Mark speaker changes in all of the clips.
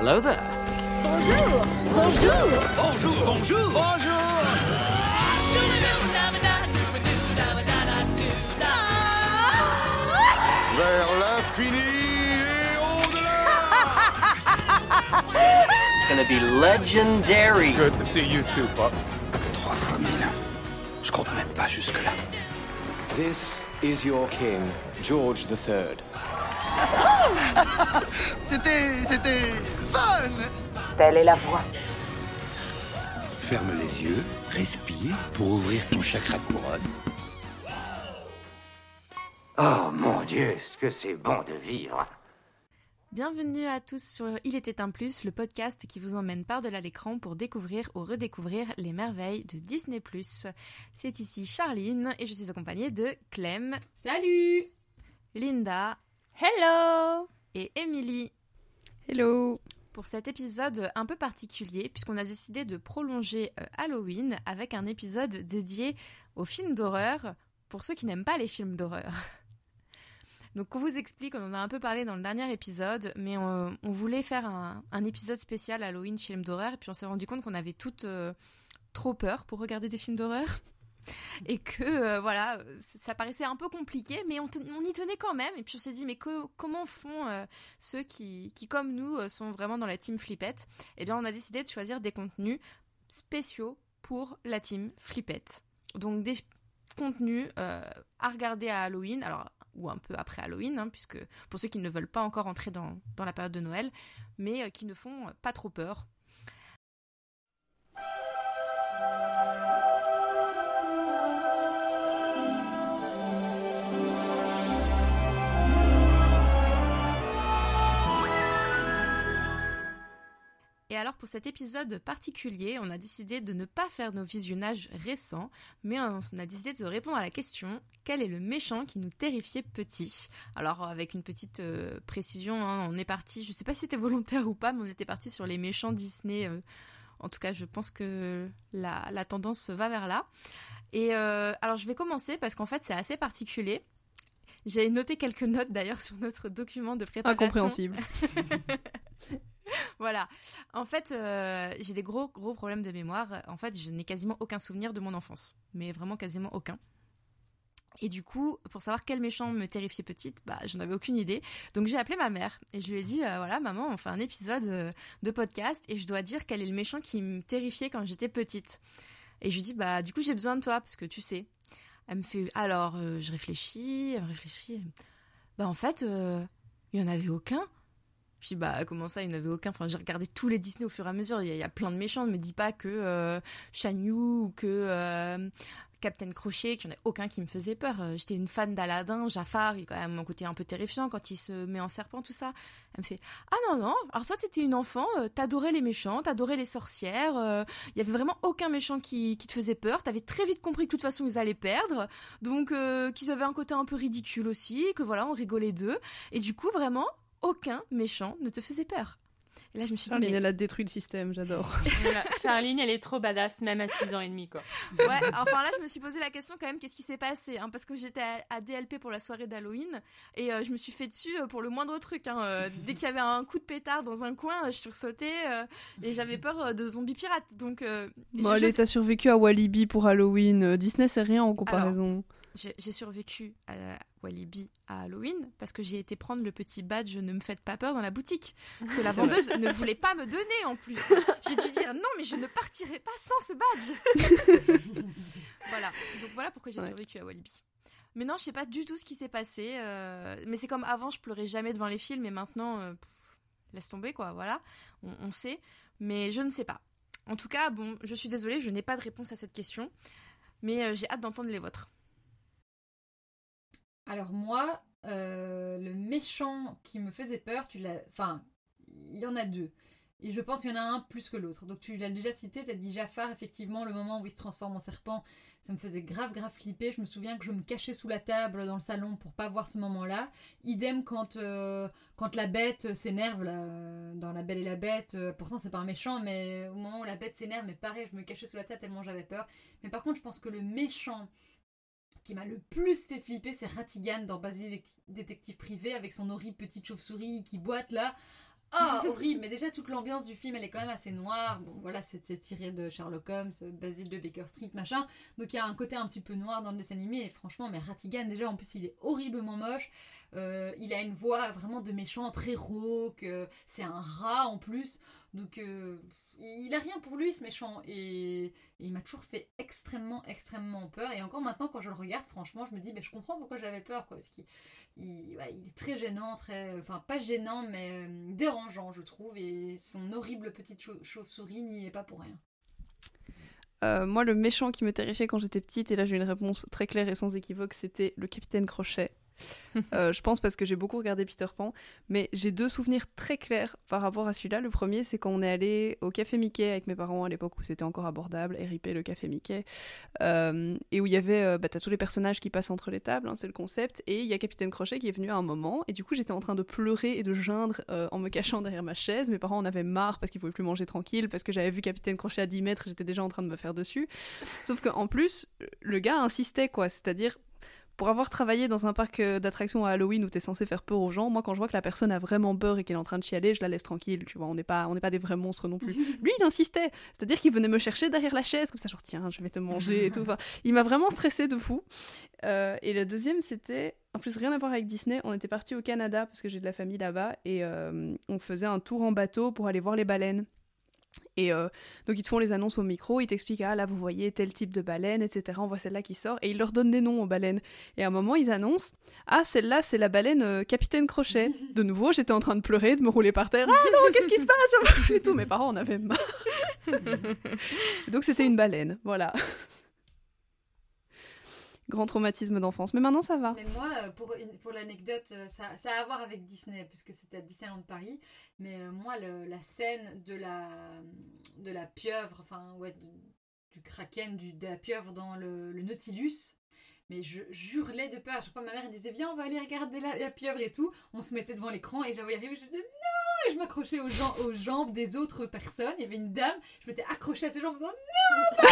Speaker 1: Hello there.
Speaker 2: Bonjour. Bonjour.
Speaker 1: Bonjour. Bonjour. Bonjour.
Speaker 3: Vers l'infini et au-delà.
Speaker 1: It's gonna be legendary.
Speaker 4: Good to see you too, Pop.
Speaker 5: 3 fois 1000. Je compte même pas jusque-là.
Speaker 6: This is your king, George III.
Speaker 5: C'était fun.
Speaker 2: Telle est la voix.
Speaker 5: Ferme les yeux, respire pour ouvrir ton chakra couronne.
Speaker 7: Oh mon Dieu, ce que c'est bon de vivre.
Speaker 8: Bienvenue à tous sur Il était un plus, le podcast qui vous emmène par-delà l'écran pour découvrir ou redécouvrir les merveilles de Disney+. C'est ici Charline et je suis accompagnée de Clem.
Speaker 9: Salut.
Speaker 8: Linda.
Speaker 9: Hello.
Speaker 8: Et Émilie.
Speaker 9: Hello.
Speaker 8: Pour cet épisode un peu particulier, puisqu'on a décidé de prolonger Halloween avec un épisode dédié aux films d'horreur pour ceux qui n'aiment pas les films d'horreur. Donc on vous explique, on en a un peu parlé dans le dernier épisode, mais on voulait faire un épisode spécial Halloween film d'horreur, et puis on s'est rendu compte qu'on avait toutes trop peur pour regarder des films d'horreur, et que voilà, ça paraissait un peu compliqué, mais on y tenait quand même, et puis on s'est dit mais comment font ceux qui comme nous sont vraiment dans la team Flippette. Eh bien on a décidé de choisir des contenus spéciaux pour la team Flippette. Donc des contenus à regarder à Halloween, alors ou un peu après Halloween, hein, puisque pour ceux qui ne veulent pas encore entrer dans la période de Noël, mais qui ne font pas trop peur. Et alors pour cet épisode particulier, on a décidé de ne pas faire nos visionnages récents, mais on a décidé de répondre à la question « Quel est le méchant qui nous terrifiait petit ?» Alors avec une petite précision, hein, on est parti, je sais pas si c'était volontaire ou pas, mais on était parti sur les méchants Disney. En tout cas, je pense que la tendance va vers là. Et alors je vais commencer parce qu'en fait c'est assez particulier. J'ai noté quelques notes d'ailleurs sur notre document de préparation.
Speaker 9: Incompréhensible.
Speaker 8: Voilà. En fait, j'ai des gros problèmes de mémoire. En fait, je n'ai quasiment aucun souvenir de mon enfance. Mais vraiment quasiment aucun. Et du coup, pour savoir quel méchant me terrifiait petite, je n'avais aucune idée. Donc j'ai appelé ma mère et je lui ai dit, voilà maman, on fait un épisode de podcast et je dois dire quel est le méchant qui me terrifiait quand j'étais petite. Et je lui dis, du coup j'ai besoin de toi parce que tu sais. Elle me fait, alors je réfléchis, elle réfléchit. En fait, il n'y en avait aucun. Je dis, comment ça, il n'y en avait aucun? Enfin, j'ai regardé tous les Disney au fur et à mesure. Il y a plein de méchants. Ne me dis pas que Shan Yu ou que Captain Crochet, qu'il n'y en a aucun qui me faisait peur. J'étais une fan d'Aladin. Jafar, il a quand même un côté un peu terrifiant quand il se met en serpent, tout ça. Elle me fait, ah non, alors toi, t'étais une enfant, t'adorais les méchants, t'adorais les sorcières. Il y avait vraiment aucun méchant qui te faisait peur. T'avais très vite compris que de toute façon, ils allaient perdre. Donc, qu'ils avaient un côté un peu ridicule aussi, que voilà, on rigolait d'eux. Et du coup, vraiment, aucun méchant ne te faisait peur. Et là, je me suis dit...
Speaker 9: Charline, elle a détruit le système, j'adore.
Speaker 10: Voilà. Charline, elle est trop badass, même à 6 ans et demi, quoi.
Speaker 8: Ouais, enfin là, je me suis posé la question quand même, qu'est-ce qui s'est passé, hein, parce que j'étais à DLP pour la soirée d'Halloween, et je me suis fait dessus pour le moindre truc. Hein, dès qu'il y avait un coup de pétard dans un coin, je sursautais, et j'avais peur de zombies pirates. Donc,
Speaker 9: allez, t'as survécu à Walibi pour Halloween. Disney, c'est rien en comparaison.
Speaker 8: Alors, j'ai survécu à Walibi à Halloween parce que j'ai été prendre le petit badge Ne me faites pas peur dans la boutique que la vendeuse ne voulait pas me donner en plus. J'ai dû dire non mais je ne partirai pas sans ce badge. Voilà, donc voilà pourquoi j'ai survécu à Walibi. Mais non, je sais pas du tout ce qui s'est passé, mais c'est comme avant, je pleurais jamais devant les films et maintenant laisse tomber quoi, voilà, on sait, mais je ne sais pas. En tout cas, bon, je suis désolée, je n'ai pas de réponse à cette question, mais j'ai hâte d'entendre les vôtres.
Speaker 9: Alors moi, le méchant qui me faisait peur, enfin, il y en a deux. Et je pense qu'il y en a un plus que l'autre. Donc tu l'as déjà cité, tu as dit Jafar, effectivement, le moment où il se transforme en serpent, ça me faisait grave flipper. Je me souviens que je me cachais sous la table dans le salon pour pas voir ce moment-là. Idem quand la bête s'énerve, là, dans La Belle et la Bête. Pourtant, c'est pas un méchant, mais au moment où la bête s'énerve, mais pareil, je me cachais sous la table tellement j'avais peur. Mais par contre, je pense que le méchant qui m'a le plus fait flipper, c'est Ratigan dans Basile Détective Privé, avec son horrible petite chauve-souris qui boite là. Ah, horrible, mais déjà toute l'ambiance du film elle est quand même assez noire. Bon voilà, c'est tiré de Sherlock Holmes, Basil de Baker Street, machin. Donc il y a un côté un petit peu noir dans le dessin animé et franchement, mais Ratigan déjà en plus il est horriblement moche. Il a une voix vraiment de méchant, très rauque, c'est un rat en plus. Donc il a rien pour lui ce méchant et il m'a toujours fait extrêmement peur. Et encore maintenant quand je le regarde, franchement je me dis je comprends pourquoi j'avais peur quoi, parce qu'il il est très gênant, enfin pas gênant mais dérangeant je trouve, et son horrible petite chauve-souris n'y est pas pour rien.
Speaker 4: Moi le méchant qui me terrifiait quand j'étais petite, et là j'ai une réponse très claire et sans équivoque, c'était le Capitaine Crochet. Je pense parce que j'ai beaucoup regardé Peter Pan, mais j'ai 2 souvenirs très clairs par rapport à celui-là. Le premier, c'est quand on est allé au Café Mickey avec mes parents à l'époque où c'était encore abordable, RIP le Café Mickey, et où il y avait t'as tous les personnages qui passent entre les tables, hein, c'est le concept, et il y a Capitaine Crochet qui est venu à un moment, et du coup j'étais en train de pleurer et de geindre en me cachant derrière ma chaise. Mes parents en avaient marre parce qu'ils pouvaient plus manger tranquille, parce que j'avais vu Capitaine Crochet à 10 mètres, j'étais déjà en train de me faire dessus. Sauf qu'en plus, le gars insistait quoi, c'est-à-dire pour avoir travaillé dans un parc d'attractions à Halloween où t'es censé faire peur aux gens, moi quand je vois que la personne a vraiment peur et qu'elle est en train de chialer, je la laisse tranquille, tu vois, on n'est pas des vrais monstres non plus. Lui il insistait, c'est-à-dire qu'il venait me chercher derrière la chaise, comme ça genre tiens je vais te manger et tout, enfin, il m'a vraiment stressé de fou. Et le deuxième c'était, en plus rien à voir avec Disney, on était partis au Canada parce que j'ai de la famille là-bas, et on faisait un tour en bateau pour aller voir les baleines. Et donc ils te font les annonces au micro, ils t'expliquent là vous voyez tel type de baleine, etc. On voit celle-là qui sort, et ils leur donnent des noms aux baleines. Et à un moment ils annoncent celle-là c'est la baleine Capitaine Crochet. De nouveau j'étais en train de pleurer, de me rouler par terre. Ah non qu'est-ce qui se passe et tout, mes parents en avaient marre. Donc c'était une baleine, voilà. Grand traumatisme d'enfance, mais maintenant ça va.
Speaker 9: Mais moi, pour l'anecdote, ça a à voir avec Disney, puisque c'était à Disneyland Paris, mais moi, la scène de la pieuvre, enfin, ouais, du kraken, de la pieuvre dans le Nautilus, mais je hurlais de peur. À chaque fois, ma mère disait, viens, on va aller regarder la pieuvre et tout. On se mettait devant l'écran et je la voyais arriver, je disais, non! Et je m'accrochais aux jambes des autres personnes. Il y avait une dame, je m'étais accrochée à ses jambes en disant, non!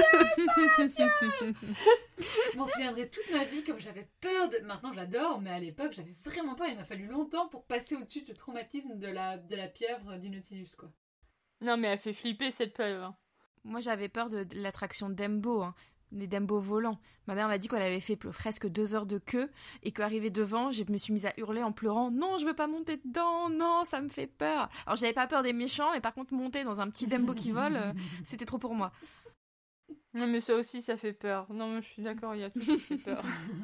Speaker 9: Je m'en souviendrai toute ma vie, comme j'avais peur de... Maintenant, j'adore, mais à l'époque, j'avais vraiment peur. Il m'a fallu longtemps pour passer au-dessus de ce traumatisme de la pieuvre du Nautilus, quoi.
Speaker 10: Non, mais elle fait flipper, cette pieuvre. Hein.
Speaker 8: Moi, j'avais peur de l'attraction Dumbo, hein. Les Dumbo volants. Ma mère m'a dit qu'elle avait fait presque 2 heures de queue et qu'arrivée devant, je me suis mise à hurler en pleurant. Non, je veux pas monter dedans, non, ça me fait peur. Alors j'avais pas peur des méchants, et par contre monter dans un petit Dumbo qui vole, c'était trop pour moi.
Speaker 10: Non, mais ça aussi, ça fait peur. Non, mais je suis d'accord, il y a tout qui fait peur.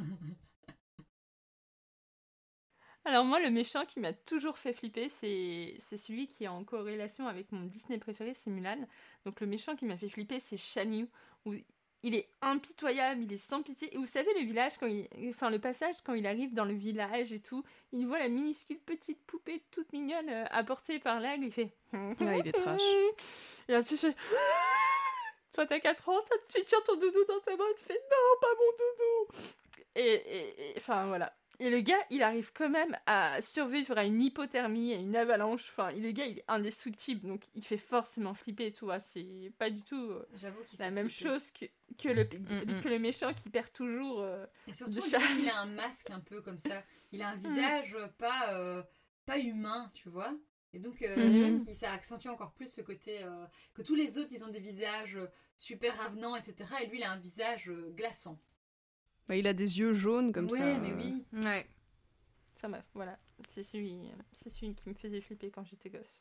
Speaker 10: Alors moi, le méchant qui m'a toujours fait flipper, c'est celui qui est en corrélation avec mon Disney préféré, c'est Mulan. Donc le méchant qui m'a fait flipper, c'est Shan Yu, où il est impitoyable, il est sans pitié. Et vous savez, le village, le passage, quand il arrive dans le village et tout, il voit la minuscule petite poupée toute mignonne apportée par l'aigle, il fait...
Speaker 4: il est trash.
Speaker 10: Et là, tu fais... Toi, t'as 4 ans, tu tiens ton doudou dans ta main, tu fais non, pas mon doudou. Et enfin, voilà. Et le gars, il arrive quand même à survivre à une hypothermie, à une avalanche. Enfin, le gars, il est indestructible, donc il fait forcément flipper, tu vois. C'est pas du tout la même chose que le méchant qui perd toujours
Speaker 9: et surtout, il a un masque un peu comme ça. Il a un visage pas humain, tu vois. Et donc, ça accentue encore plus ce côté que tous les autres, ils ont des visages super avenants, etc. Et lui, il a un visage glaçant.
Speaker 4: Bah, il a des yeux jaunes comme ça.
Speaker 9: Ouais, mais oui.
Speaker 8: Ouais.
Speaker 10: Enfin bref, voilà. C'est celui qui me faisait flipper quand j'étais gosse.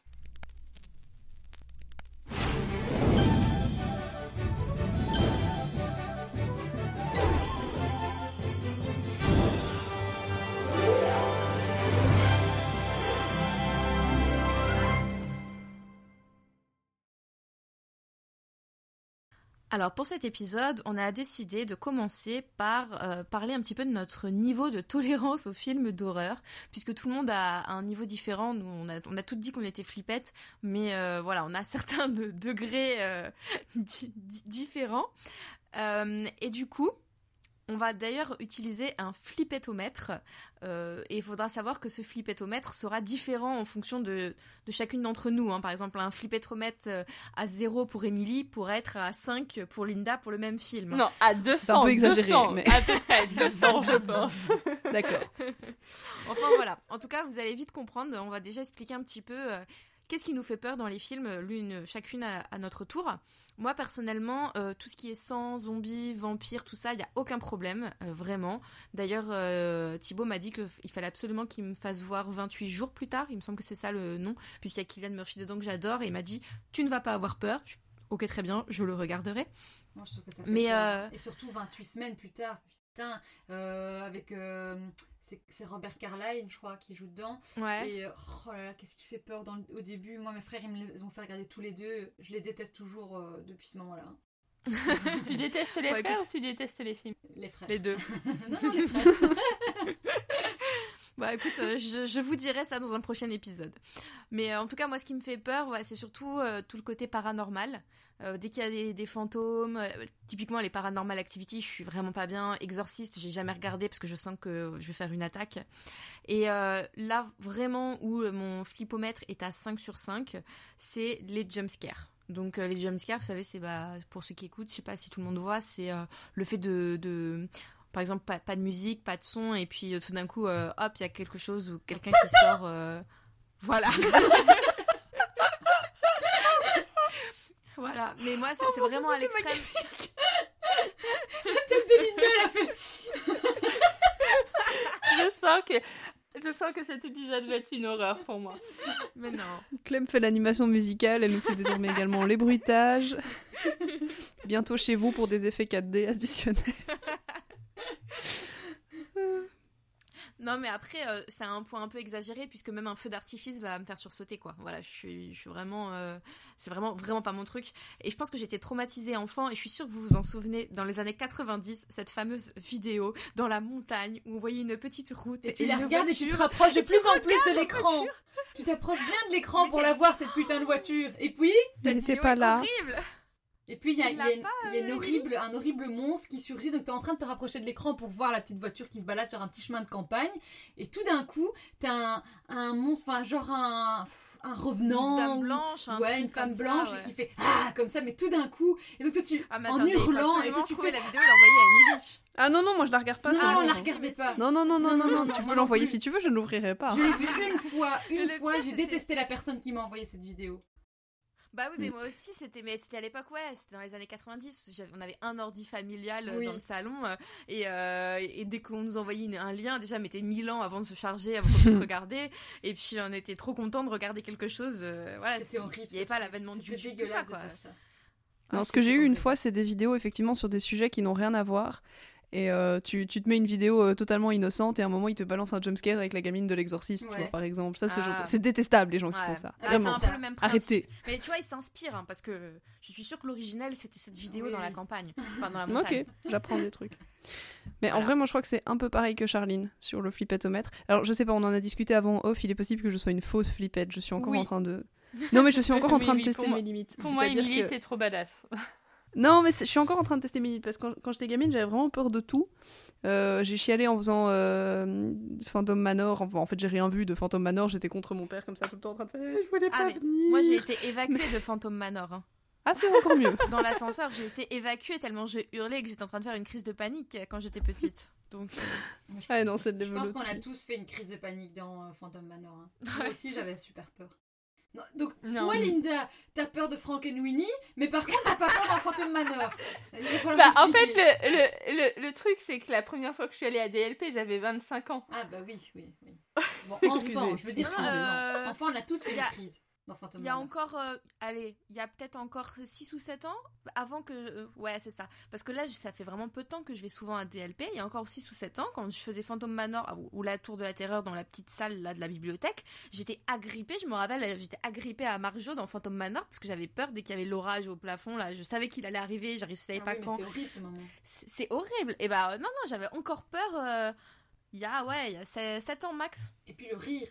Speaker 8: Alors pour cet épisode, on a décidé de commencer par parler un petit peu de notre niveau de tolérance aux films d'horreur, puisque tout le monde a un niveau différent. Nous, on a toutes dit qu'on était flippettes, mais voilà, on a certains degrés différents. Et du coup, On va d'ailleurs utiliser un flippettomètre et il faudra savoir que ce flippettomètre sera différent en fonction de chacune d'entre nous. Hein. Par exemple, un flippettomètre à 0 pour Émilie pourrait être à 5 pour Linda pour le même film.
Speaker 10: Non, à 200.
Speaker 4: C'est un peu exagéré,
Speaker 10: 200,
Speaker 4: mais...
Speaker 10: à peu près 200, je pense.
Speaker 4: D'accord.
Speaker 8: Enfin voilà, en tout cas vous allez vite comprendre, on va déjà expliquer un petit peu qu'est-ce qui nous fait peur dans les films, chacune à notre tour. Moi personnellement, tout ce qui est sang, zombies, vampires, tout ça, il n'y a aucun problème, vraiment. D'ailleurs, Thibaut m'a dit qu'il fallait absolument qu'il me fasse voir 28 jours plus tard, il me semble que c'est ça le nom, puisqu'il y a Cillian Murphy dedans que j'adore, et il m'a dit « tu ne vas pas avoir peur ». Ok, très bien, je le regarderai.
Speaker 9: Moi, je trouve que ça fait peur. Et surtout 28 semaines plus tard, putain, avec... c'est Robert Carlyle, je crois, qui joue dedans.
Speaker 8: Ouais.
Speaker 9: Et oh là là, qu'est-ce qui fait peur au début. Moi, mes frères, ils me les ont fait regarder tous les deux. Je les déteste toujours depuis ce moment-là.
Speaker 10: Tu détestes les frères ou tu détestes les films?
Speaker 9: Les frères.
Speaker 8: Les deux.
Speaker 9: Non, les frères.
Speaker 8: Bah écoute, je vous dirai ça dans un prochain épisode. Mais en tout cas, moi, ce qui me fait peur, c'est surtout tout le côté paranormal. Dès qu'il y a des fantômes, typiquement les Paranormal Activity, je suis vraiment pas bien. Exorciste, j'ai jamais regardé parce que je sens que je vais faire une attaque. Et là, vraiment, où mon flippomètre est à 5 sur 5, c'est les jumpscares. Donc les jumpscares, vous savez, c'est pour ceux qui écoutent, je sais pas si tout le monde voit, c'est le fait de par exemple, pas de musique, pas de son, et puis tout d'un coup, hop, il y a quelque chose ou quelqu'un qui sort. Voilà. Voilà, mais moi c'est vraiment à l'extrême.
Speaker 9: La tête de Linda, elle a fait.
Speaker 10: Je sens que cet épisode va être une horreur pour moi.
Speaker 8: Mais non.
Speaker 4: Clem fait l'animation musicale, elle nous fait désormais également les bruitages. Bientôt chez vous pour des effets 4D additionnels.
Speaker 8: Non, mais après, c'est un point un peu exagéré, puisque même un feu d'artifice va me faire sursauter, quoi. Voilà, je suis vraiment... c'est vraiment pas mon truc. Et je pense que j'étais traumatisée enfant, et je suis sûre que vous vous en souvenez, dans les années 90, cette fameuse vidéo dans la montagne, où on voyait une petite route
Speaker 9: et tu la regardes et tu te rapproches de plus en plus de l'écran. Tu t'approches bien de l'écran pour la voir, cette putain de voiture. Et puis...
Speaker 4: Elle n'était pas là.
Speaker 8: Horrible.
Speaker 9: Et puis il y a un horrible monstre qui surgit, donc t'es en train de te rapprocher de l'écran pour voir la petite voiture qui se balade sur un petit chemin de campagne, et tout d'un coup t'as un monstre, enfin genre un revenant,
Speaker 8: une dame blanche,
Speaker 9: une femme blanche,
Speaker 8: ça, ouais.
Speaker 9: Qui fait comme ça, mais tout d'un coup, et donc toi tu
Speaker 8: en
Speaker 9: hurlant, et toi tu fais
Speaker 8: la vidéo et l'envoyer à Émilie.
Speaker 4: Ah non, moi je la regarde pas.
Speaker 9: Non,
Speaker 4: ça,
Speaker 9: on la regardait pas.
Speaker 4: Non, tu peux l'envoyer si tu veux, je ne l'ouvrirai pas.
Speaker 9: Je l'ai vu une fois, j'ai détesté la personne qui m'a envoyé cette vidéo.
Speaker 8: Bah oui, mais moi aussi, c'était à l'époque, c'était dans les années 90. On avait un ordi familial dans le salon, et dès qu'on nous envoyait un lien, déjà, mettait 1000 ans avant de se charger, avant qu'on puisse regarder. Et puis, on était trop contents de regarder quelque chose. Voilà,
Speaker 9: c'était horrible.
Speaker 8: Il n'y avait pas l'avènement du YouTube, tout ça, quoi.
Speaker 4: Non, ce que j'ai eu une fois, c'est des vidéos, effectivement, sur des sujets qui n'ont rien à voir. Et tu te mets une vidéo totalement innocente et à un moment il te balance un jumpscare avec la gamine de l'exorcisme, tu vois, par exemple. Ça, c'est détestable, les gens qui font ça. Vraiment.
Speaker 8: C'est un peu le même principe.
Speaker 4: Arrêtez.
Speaker 8: Mais tu vois, ils s'inspirent, parce que je suis sûre que l'original c'était cette vidéo dans la campagne, enfin dans la montagne.
Speaker 4: Ok, j'apprends des trucs. Mais en vrai, moi je crois que c'est un peu pareil que Charline sur le flippettomètre. Alors je sais pas, on en a discuté avant off, il est possible que je sois une fausse flippette. Je suis encore en train de. Non, mais je suis encore en train de tester mes limites.
Speaker 10: Pour moi, Émilie, t'es trop badass.
Speaker 4: Non, mais je suis encore en train de tester mes limites parce que quand j'étais gamine, j'avais vraiment peur de tout. J'ai chialé en faisant Phantom Manor. Enfin, en fait, j'ai rien vu de Phantom Manor. J'étais contre mon père comme ça tout le temps en train de faire je voulais pas venir.
Speaker 8: Moi, j'ai été évacuée de Phantom Manor. Hein.
Speaker 4: Ah, c'est encore mieux.
Speaker 8: Dans l'ascenseur, j'ai été évacuée tellement je hurlais que j'étais en train de faire une crise de panique quand j'étais petite. Donc,
Speaker 4: non, c'est de
Speaker 9: je pense qu'on a tous fait une crise de panique dans Phantom Manor. Hein. Moi aussi, j'avais super peur. Non, donc, toi, Linda, t'as peur de Frankenweenie, mais par contre, t'as pas peur d'un Phantom Manor.
Speaker 10: En fait, le truc, c'est que la première fois que je suis allée à DLP, j'avais 25 ans.
Speaker 9: Ah, bah oui. Bon, enfant, je veux dire, enfant, on a tous fait une crise dans Phantom Manor.
Speaker 8: Il y a encore, il y a peut-être encore 6 ou 7 ans, avant que... ouais, c'est ça. Parce que là, ça fait vraiment peu de temps que je vais souvent à DLP. Il y a encore 6 ou 7 ans, quand je faisais Phantom Manor ou la Tour de la Terreur dans la petite salle là, de la bibliothèque, j'étais agrippée, je me rappelle, j'étais agrippée à Marjo dans Phantom Manor, parce que j'avais peur dès qu'il y avait l'orage au plafond, là, je savais qu'il allait arriver, je savais pas quand.
Speaker 9: C'est horrible ce moment.
Speaker 8: C'est horrible. Et bah non, j'avais encore peur... Il y a 7 ans max.
Speaker 9: Et puis le rire.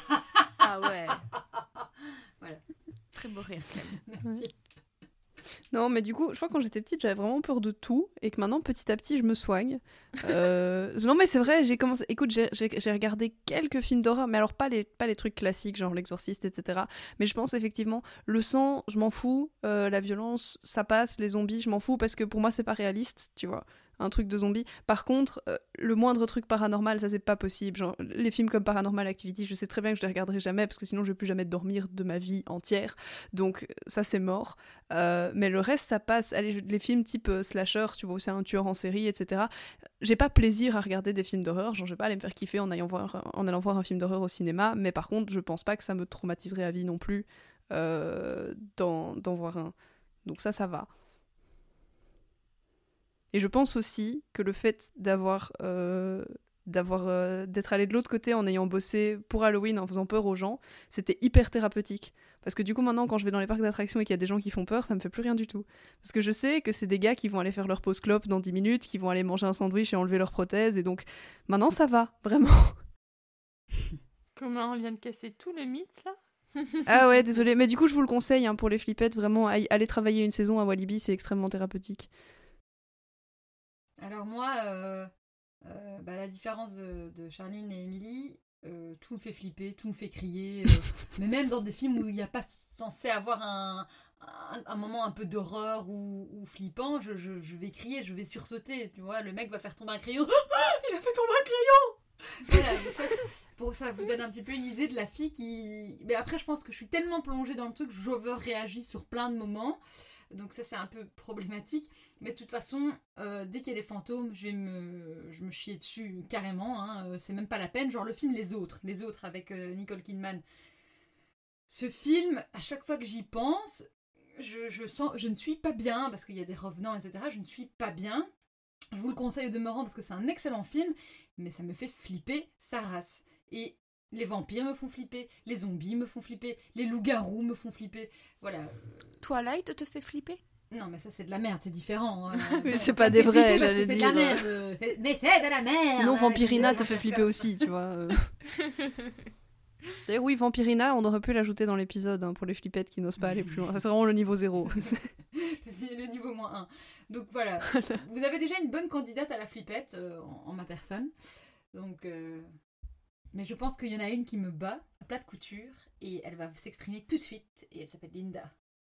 Speaker 8: Ah ouais.
Speaker 9: Voilà.
Speaker 8: Très beau rire, quand même.
Speaker 9: Merci.
Speaker 4: Non, mais du coup, je crois que quand j'étais petite, j'avais vraiment peur de tout, et que maintenant, petit à petit, je me soigne. Non, mais c'est vrai, j'ai commencé... Écoute, j'ai regardé quelques films d'horreur, mais alors pas les trucs classiques, genre L'Exorciste, etc. Mais je pense effectivement, le sang, je m'en fous, la violence, ça passe, les zombies, je m'en fous, parce que pour moi, c'est pas réaliste, tu vois, un truc de zombie. Par contre, le moindre truc paranormal, ça, c'est pas possible. Genre, les films comme Paranormal Activity, je sais très bien que je les regarderai jamais, parce que sinon, je vais plus jamais dormir de ma vie entière. Donc, ça, c'est mort. Mais le reste, ça passe. Allez, les films type slasher, tu vois, où c'est un tueur en série, etc. J'ai pas plaisir à regarder des films d'horreur. Genre, je vais pas aller me faire kiffer en allant voir un film d'horreur au cinéma. Mais par contre, je pense pas que ça me traumatiserait à vie non plus d'en voir un. Donc ça va. Et je pense aussi que le fait d'être allé de l'autre côté en ayant bossé pour Halloween, en faisant peur aux gens, c'était hyper thérapeutique. Parce que du coup, maintenant, quand je vais dans les parcs d'attractions et qu'il y a des gens qui font peur, ça me fait plus rien du tout. Parce que je sais que c'est des gars qui vont aller faire leur pause clope dans 10 minutes, qui vont aller manger un sandwich et enlever leur prothèse, et donc, maintenant, ça va, vraiment.
Speaker 10: Comment on vient de casser tous les mythes, là?
Speaker 4: Ah ouais, désolé. Mais du coup, je vous le conseille, hein, pour les flippettes, vraiment, aller travailler une saison à Walibi, c'est extrêmement thérapeutique.
Speaker 9: Alors moi, la différence de Charline et Émilie, tout me fait flipper, tout me fait crier. Mais même dans des films où il n'y a pas censé avoir un moment un peu d'horreur ou flippant, je vais crier, je vais sursauter. Tu vois, le mec va faire tomber un crayon. Il a fait tomber un crayon. Voilà, pour ça vous donne un petit peu une idée de la fille qui... Mais après, je pense que je suis tellement plongée dans le truc, j'over-réagis sur plein de moments. Donc ça, c'est un peu problématique. Mais de toute façon, dès qu'il y a des fantômes, je me chier dessus carrément. Hein. C'est même pas la peine. Genre le film Les Autres avec Nicole Kidman. Ce film, à chaque fois que j'y pense, je ne suis pas bien, parce qu'il y a des revenants, etc. Je ne suis pas bien. Je vous le conseille au demeurant parce que c'est un excellent film, mais ça me fait flipper sa race. Et les vampires me font flipper, les zombies me font flipper, les loups-garous me font flipper. Voilà.
Speaker 8: Twilight te fait flipper?
Speaker 9: Non, mais ça, c'est de la merde, c'est différent.
Speaker 4: Mais c'est pas des vrais, j'allais dire.
Speaker 9: C'est de la merde. Mais c'est de la merde.
Speaker 4: Sinon, Vampirina te fait flipper aussi, tu vois. D'ailleurs, oui, Vampirina, on aurait pu l'ajouter dans l'épisode, hein, pour les flippettes qui n'osent pas aller plus loin. Ça, c'est vraiment le niveau 0.
Speaker 9: C'est le niveau -1. Donc voilà. Vous avez déjà une bonne candidate à la flippette, en ma personne. Donc... Mais je pense qu'il y en a une qui me bat à plat de couture et elle va s'exprimer tout de suite et elle s'appelle Linda.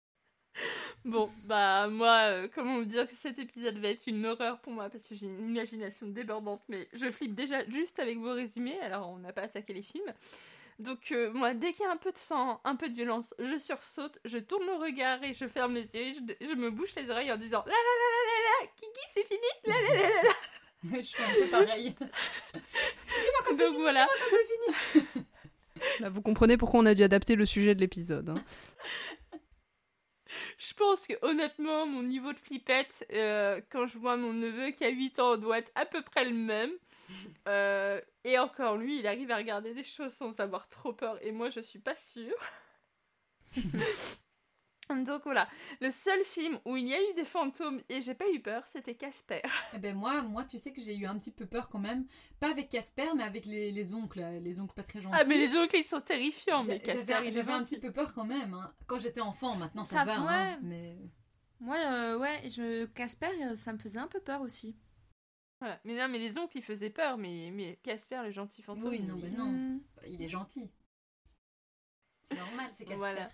Speaker 10: Bon, bah moi, comment vous dire que cet épisode va être une horreur pour moi parce que j'ai une imagination débordante, mais je flippe déjà juste avec vos résumés, alors on n'a pas attaqué les films. Donc moi, dès qu'il y a un peu de sang, un peu de violence, je sursaute, je tourne le regard et je ferme les yeux et je me bouche les oreilles en disant la la la la la la, Kiki c'est fini, la la la la la.
Speaker 9: Je suis un peu pareil. Dis-moi quand c'est fini,
Speaker 10: voilà.
Speaker 9: dis-moi quand c'est fini.
Speaker 4: Là, vous comprenez pourquoi on a dû adapter le sujet de l'épisode. Hein.
Speaker 10: Je pense que honnêtement, mon niveau de flippette, quand je vois mon neveu qui a 8 ans, doit être à peu près le même. Et encore lui, il arrive à regarder des choses sans avoir trop peur. Et moi, je suis pas sûre. Donc voilà, le seul film où il y a eu des fantômes et j'ai pas eu peur, c'était Casper.
Speaker 9: Eh ben moi, tu sais que j'ai eu un petit peu peur quand même. Pas avec Casper, mais avec les oncles pas très gentils.
Speaker 10: Ah mais les oncles, ils sont terrifiants, mais Casper,
Speaker 9: j'avais un petit peu peur quand même. Hein. Quand j'étais enfant, maintenant ça va.
Speaker 8: Ouais.
Speaker 9: Hein, mais...
Speaker 8: Moi, Casper, ça me faisait un peu peur aussi.
Speaker 10: Voilà. Mais non, mais les oncles, ils faisaient peur, mais Casper, le gentil fantôme...
Speaker 9: Oui, non, mais non. Il est gentil. C'est normal, c'est Casper. Voilà.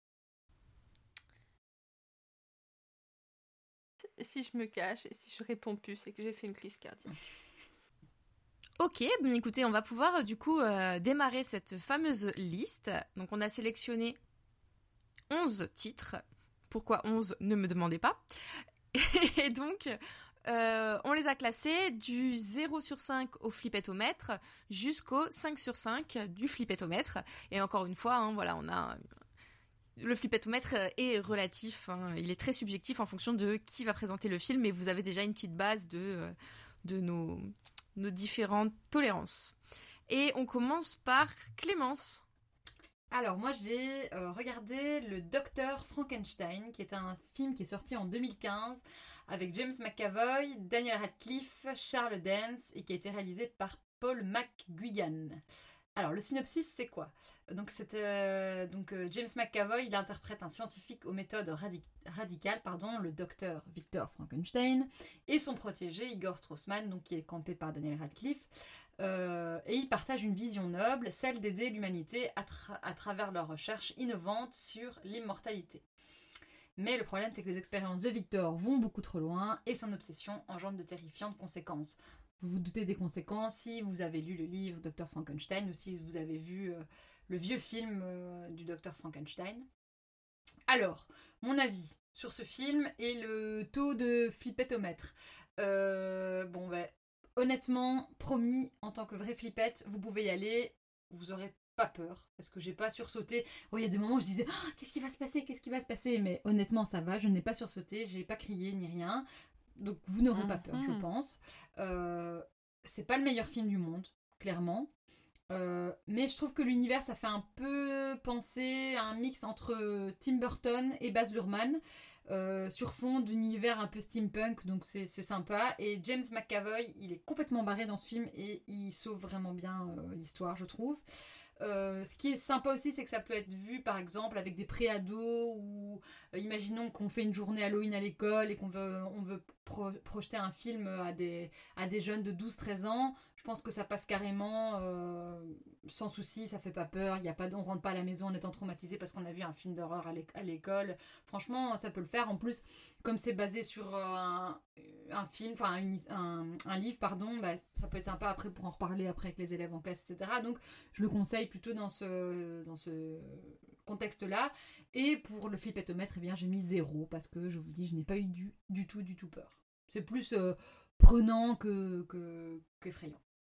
Speaker 10: Si je me cache et si je réponds plus, c'est que j'ai fait une crise cardiaque.
Speaker 8: Ok, bien écoutez, on va pouvoir du coup démarrer cette fameuse liste. Donc on a sélectionné 11 titres. Pourquoi 11 ? Ne me demandez pas. Et donc, on les a classés du 0 sur 5 au flippettomètre jusqu'au 5 sur 5 du flippettomètre. Et encore une fois, hein, voilà, on a... Le flippettomètre est relatif, hein, il est très subjectif en fonction de qui va présenter le film, mais vous avez déjà une petite base de nos différentes tolérances. Et on commence par Clémence.
Speaker 9: Alors moi j'ai regardé Le Docteur Frankenstein, qui est un film qui est sorti en 2015 avec James McAvoy, Daniel Radcliffe, Charles Dance et qui a été réalisé par Paul McGuigan. Alors, le synopsis, c'est quoi ? Donc, James McAvoy, il interprète un scientifique aux méthodes radicales, le docteur Victor Frankenstein, et son protégé Igor Straussman, donc, qui est campé par Daniel Radcliffe. Et ils partagent une vision noble, celle d'aider l'humanité à travers leurs recherches innovantes sur l'immortalité. Mais le problème, c'est que les expériences de Victor vont beaucoup trop loin, et son obsession engendre de terrifiantes conséquences. Vous vous doutez des conséquences si vous avez lu le livre Dr Frankenstein ou si vous avez vu le vieux film du Dr Frankenstein. Alors, mon avis sur ce film et le taux de flippettomètre. Honnêtement, promis, en tant que vraie flippette, vous pouvez y aller, vous aurez pas peur, parce que j'ai pas sursauté. Il y a des moments où je disais qu'est-ce qui va se passer, mais honnêtement ça va, je n'ai pas sursauté, j'ai pas crié ni rien. Donc vous n'aurez pas peur, je pense. C'est pas le meilleur film du monde, clairement. Mais je trouve que l'univers, ça fait un peu penser à un mix entre Tim Burton et Baz Luhrmann, sur fond d'univers un peu steampunk, donc c'est sympa. Et James McAvoy, il est complètement barré dans ce film et il sauve vraiment bien l'histoire, je trouve. Ce qui est sympa aussi, c'est que ça peut être vu par exemple avec des pré-ados ou imaginons qu'on fait une journée Halloween à l'école et qu'on veut projeter un film à des jeunes de 12-13 ans. Je pense que ça passe carrément sans souci, ça fait pas peur, on rentre pas à la maison en étant traumatisé parce qu'on a vu un film d'horreur à l'école. Franchement, ça peut le faire. En plus, comme c'est basé sur un film, enfin un livre, ça peut être sympa après pour en reparler après avec les élèves en classe, etc. Donc je le conseille plutôt dans ce contexte-là. Et pour le flippettomètre, j'ai mis 0 parce que je vous dis, je n'ai pas eu du tout peur. C'est plus prenant qu'effrayant.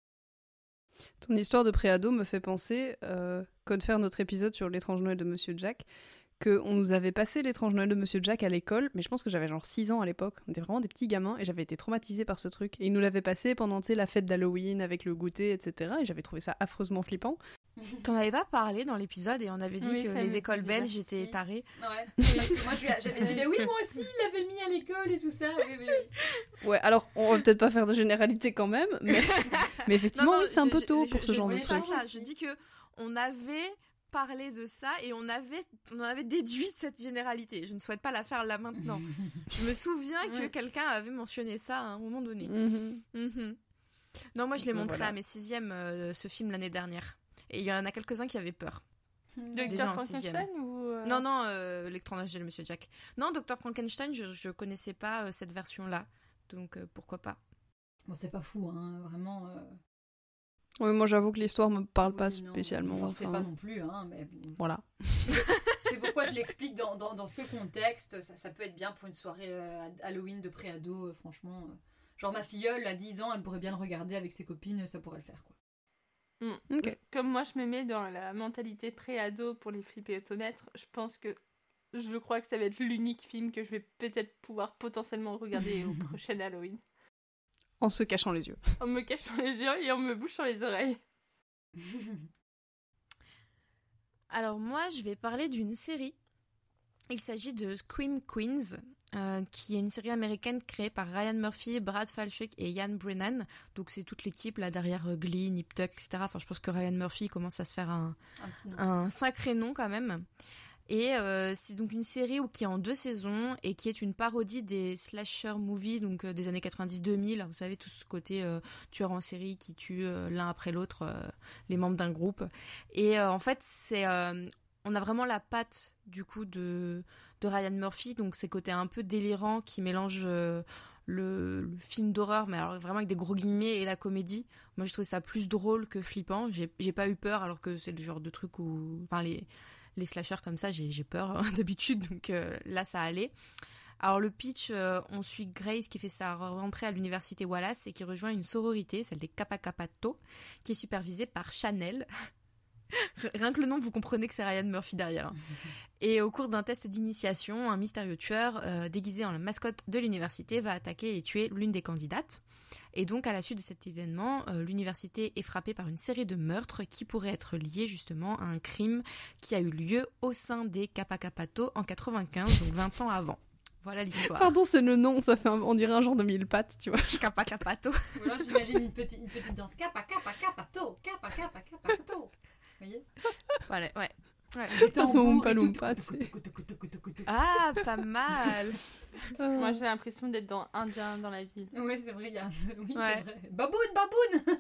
Speaker 4: Ton histoire de préado me fait penser, qu'au de faire notre épisode sur l'étrange Noël de Monsieur Jack, qu'on nous avait passé l'étrange Noël de Monsieur Jack à l'école, mais je pense que j'avais genre 6 ans à l'époque, on était vraiment des petits gamins, et j'avais été traumatisée par ce truc. Et ils nous l'avaient passé pendant la fête d'Halloween avec le goûter, etc. Et j'avais trouvé ça affreusement flippant.
Speaker 8: T'en avais pas parlé dans l'épisode et on avait dit que les écoles belges étaient tarées.
Speaker 9: Ouais. Moi j'avais dit mais oui, moi aussi il l'avait mis à l'école et tout ça. Oui.
Speaker 4: Ouais, alors on va peut-être pas faire de généralité quand même, mais effectivement non, oui, c'est un peu tôt pour ce genre de truc.
Speaker 8: Je dis que on avait parlé de ça et on avait déduit de cette généralité. Je ne souhaite pas la faire là maintenant. Je me souviens que quelqu'un avait mentionné ça à un moment donné. Non, moi je l'ai montré à mes 6e ce film l'année dernière. Et il y en a quelques-uns qui avaient peur.
Speaker 10: Dr Frankenstein ou
Speaker 8: Non, l'étrange de Monsieur Jack. Non, Dr Frankenstein, je connaissais pas cette version-là. Donc pourquoi pas.
Speaker 9: Bon, c'est pas fou, hein, vraiment.
Speaker 4: Oui, moi j'avoue que l'histoire me parle pas spécialement.
Speaker 9: Non, forcez pas non plus, hein, mais
Speaker 4: voilà.
Speaker 9: C'est pourquoi je l'explique dans ce contexte. Ça peut être bien pour une soirée Halloween de pré-ado, franchement. Genre ma filleule, à 10 ans, elle pourrait bien le regarder avec ses copines, ça pourrait le faire, quoi.
Speaker 4: Okay.
Speaker 10: Comme moi je me mets dans la mentalité pré-ado pour les flippettomètres, je crois que ça va être l'unique film que je vais peut-être pouvoir potentiellement regarder au prochain Halloween.
Speaker 4: En se cachant les yeux.
Speaker 10: En me cachant les yeux et en me bouchant les oreilles.
Speaker 8: Alors moi je vais parler d'une série. Il s'agit de Scream Queens. Qui est une série américaine créée par Ryan Murphy, Brad Falchuk et Ian Brennan. Donc c'est toute l'équipe là derrière Glee, Nip Tuck, etc. Enfin, je pense que Ryan Murphy commence à se faire un sacré nom quand même. Et c'est donc une série qui est en 2 saisons et qui est une parodie des slasher movies donc des années 90-2000. Vous savez, tout ce côté tueur en série qui tue l'un après l'autre les membres d'un groupe. Et en fait, on a vraiment la patte du coup de Ryan Murphy, donc ces côtés un peu délirants qui mélangent le film d'horreur, mais alors vraiment avec des gros guillemets, et la comédie. Moi je trouvais ça plus drôle que flippant. J'ai pas eu peur, alors que c'est le genre de truc où, enfin les slashers comme ça, j'ai peur d'habitude, donc là ça allait. Alors le pitch, on suit Grace qui fait sa rentrée à l'université Wallace et qui rejoint une sororité, celle des Kappa Kappa Tau, qui est supervisée par Chanel. Rien que le nom, vous comprenez que c'est Ryan Murphy derrière. Et au cours d'un test d'initiation, un mystérieux tueur déguisé en la mascotte de l'université va attaquer et tuer l'une des candidates. Et donc à la suite de cet événement, l'université est frappée par une série de meurtres qui pourraient être liés justement à un crime qui a eu lieu au sein des Kappa Kappa Tau en 95, donc 20 ans avant. Voilà l'histoire.
Speaker 4: Pardon, c'est le nom, ça fait on dirait un genre de mille pattes, tu vois.
Speaker 8: Kappa Kappato.
Speaker 9: Ou alors j'imagine une petite danse. Kappa, kappa, kappato. Kappa, kappa, kappato. Vous voyez?
Speaker 8: Voilà, ouais.
Speaker 4: Façon Oompa Loompa, tu sais.
Speaker 8: Ah, pas mal.
Speaker 10: Moi, j'ai l'impression d'être dans Indien dans la ville.
Speaker 9: Oui, c'est vrai, il y a un peu... Oui,
Speaker 8: Ouais.
Speaker 9: c'est vrai. Baboune.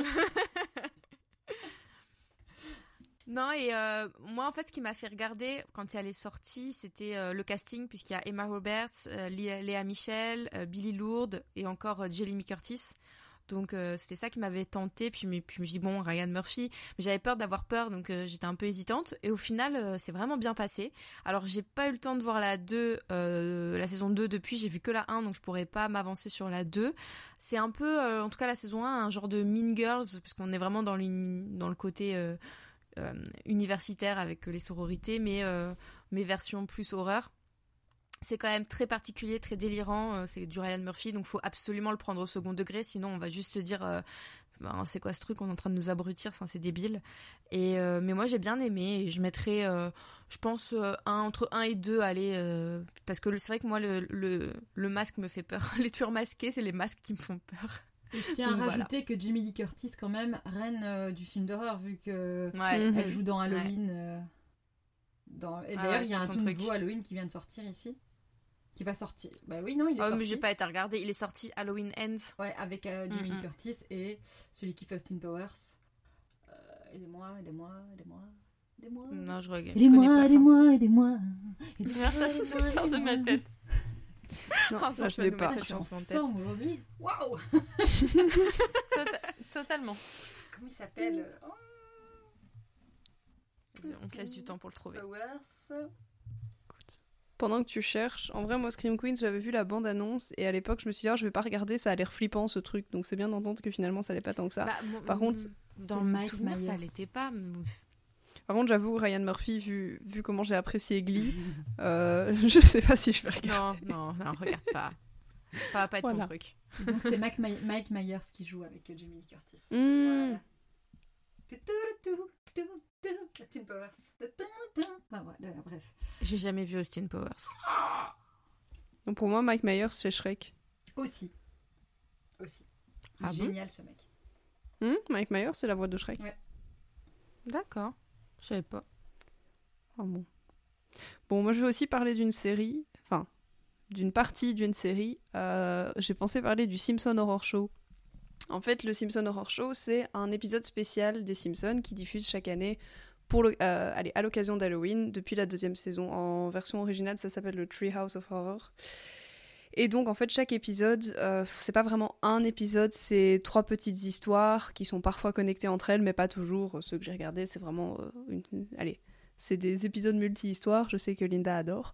Speaker 8: Non, et moi, en fait, ce qui m'a fait regarder quand elle est sortie, c'était le casting, puisqu'il y a Emma Roberts, Léa Michel, Billy Lourdes et encore Jamie Curtis. Donc, c'était ça qui m'avait tenté. Puis je me dis, bon, Ryan Murphy. Mais j'avais peur d'avoir peur, donc j'étais un peu hésitante. Et au final, c'est vraiment bien passé. Alors, j'ai pas eu le temps de voir la saison 2 depuis. J'ai vu que la 1, donc je pourrais pas m'avancer sur la 2. C'est un peu, en tout cas, la saison 1, un genre de Mean Girls, puisqu'on est vraiment dans le côté... universitaire avec les sororités, mais version plus horreur. C'est quand même très particulier, très délirant, c'est du Ryan Murphy, donc faut absolument le prendre au second degré, sinon on va juste se dire c'est quoi ce truc, on est en train de nous abrutir, enfin c'est débile. Et mais moi j'ai bien aimé, et je mettrais je pense entre 1 et 2, allez, parce que c'est vrai que moi le masque me fait peur. Les tueurs masqués, c'est les masques qui me font peur.
Speaker 9: Et je tiens à rajouter que Jamie Lee Curtis, quand même, reine du film d'horreur, vu que elle joue dans Halloween. Et d'ailleurs, il y a un tout nouveau Halloween qui vient de sortir ici. Qui va sortir. Bah oui, non, il est sorti.
Speaker 8: Mais j'ai pas été à regarder. Il est sorti Halloween Ends.
Speaker 9: Ouais, avec Jamie Lee Curtis et celui qui fait Austin Powers. Aidez-moi.
Speaker 8: Non, je regarde.
Speaker 9: Aidez-moi.
Speaker 10: Ça sort de ma tête.
Speaker 4: Non,
Speaker 8: enfin,
Speaker 4: je l'ai pas.
Speaker 8: Cette chanson en tête.
Speaker 9: Aujourd'hui. Waouh.
Speaker 10: Totalement.
Speaker 9: Comment il s'appelle?
Speaker 8: On te laisse du temps pour le trouver.
Speaker 9: Powers.
Speaker 4: Pendant que tu cherches, en vrai, moi, Scream Queens, j'avais vu la bande-annonce et à l'époque, je me suis dit, je vais pas regarder, ça a l'air flippant ce truc. Donc c'est bien d'entendre que finalement, ça l'est pas tant que ça. Par contre,
Speaker 8: dans mes souvenirs, ça l'était pas.
Speaker 4: Par contre, j'avoue, Ryan Murphy, vu comment j'ai apprécié Glee, je sais pas si je vais regarder.
Speaker 8: Non, regarde pas. Ça va pas être ton truc.
Speaker 9: Donc c'est Mike Myers qui joue avec Jamie Lee Curtis.
Speaker 4: Voilà.
Speaker 9: Austin Powers. Voilà, bref.
Speaker 8: J'ai jamais vu Austin Powers.
Speaker 4: Donc pour moi, Mike Myers, c'est Shrek.
Speaker 9: Aussi.
Speaker 8: Ah
Speaker 9: génial ce mec.
Speaker 4: Mike Myers, c'est la voix de Shrek.
Speaker 9: Ouais.
Speaker 8: D'accord. Je savais pas.
Speaker 4: Ah bon. Bon, moi je vais aussi parler d'une série, enfin, d'une partie d'une série. J'ai pensé parler du Simpson Horror Show. En fait, le Simpson Horror Show, c'est un épisode spécial des Simpsons qui diffuse chaque année à l'occasion d'Halloween, depuis la 2e saison. En version originale, ça s'appelle le Treehouse of Horror. Et donc, en fait, chaque épisode, c'est pas vraiment un épisode, c'est 3 petites histoires qui sont parfois connectées entre elles, mais pas toujours. Ceux que j'ai regardés, c'est vraiment c'est des épisodes multi-histoires. Je sais que Linda adore.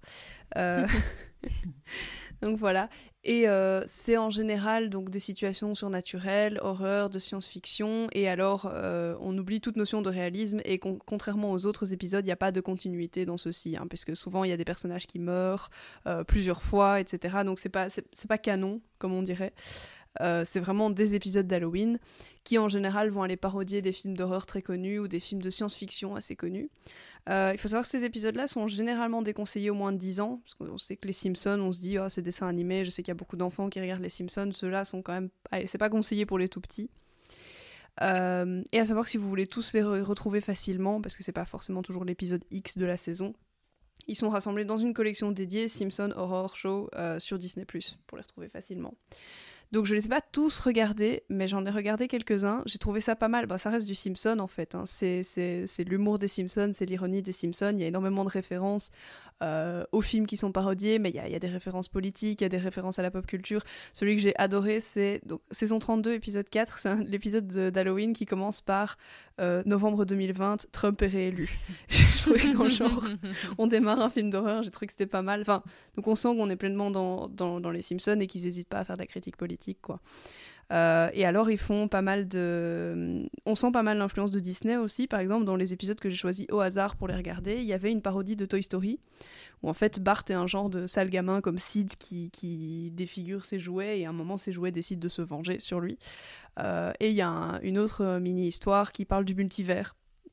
Speaker 4: Donc voilà. Et c'est en général donc des situations surnaturelles, horreur, de science-fiction. Et alors, on oublie toute notion de réalisme. Et contrairement aux autres épisodes, il n'y a pas de continuité dans ceux-ci. Puisque souvent, il y a des personnages qui meurent plusieurs fois, etc. Donc c'est pas canon, comme on dirait. C'est vraiment des épisodes d'Halloween qui, en général, vont aller parodier des films d'horreur très connus ou des films de science-fiction assez connus. Il faut savoir que ces épisodes-là sont généralement déconseillés aux moins de 10 ans, parce qu'on sait que les Simpsons, on se dit, c'est dessins animés, je sais qu'il y a beaucoup d'enfants qui regardent les Simpsons, ceux-là sont quand même... Allez, c'est pas conseillé pour les tout-petits. Et à savoir que si vous voulez tous les retrouver facilement, parce que c'est pas forcément toujours l'épisode X de la saison, ils sont rassemblés dans une collection dédiée Simpson Horror Show sur Disney+, pour les retrouver facilement. Donc je ne les ai pas tous regardés, mais j'en ai regardé quelques-uns. J'ai trouvé ça pas mal. Ça reste du Simpson en fait. C'est l'humour des Simpsons, c'est l'ironie des Simpsons. Il y a énormément de références aux films qui sont parodiés, mais il y a des références politiques, il y a des références à la pop culture. Celui que j'ai adoré, c'est donc, saison 32, épisode 4. C'est l'épisode d'Halloween qui commence par novembre 2020, Trump est réélu. J'ai trouvé que dans le genre, on démarre un film d'horreur, j'ai trouvé que c'était pas mal. Enfin, donc on sent qu'on est pleinement dans les Simpsons et qu'ils n'hésitent pas à faire de la critique politique, quoi. Et alors ils font pas mal on sent pas mal l'influence de Disney aussi. Par exemple, dans les épisodes que j'ai choisis au hasard pour les regarder, il y avait une parodie de Toy Story où en fait Bart est un genre de sale gamin comme Sid qui défigure ses jouets, et à un moment ses jouets décident de se venger sur lui. Et il y a une autre mini-histoire qui parle du multivers.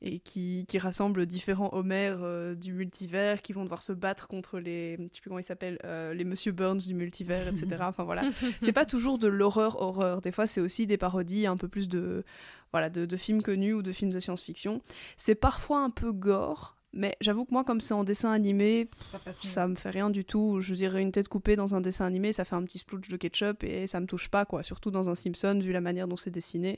Speaker 4: et qui rassemble différents Homer du multivers qui vont devoir se battre contre les, je sais plus comment ils s'appellent, les Monsieur Burns du multivers, etc. Enfin voilà, c'est pas toujours de l'horreur, des fois c'est aussi des parodies un peu plus de films connus ou de films de science-fiction. C'est parfois un peu gore, mais j'avoue que moi, comme c'est en dessin animé, ça me fait rien du tout. Je dirais une tête coupée dans un dessin animé, ça fait un petit sploosh de ketchup et ça me touche pas, quoi. Surtout dans un Simpson, vu la manière dont c'est dessiné.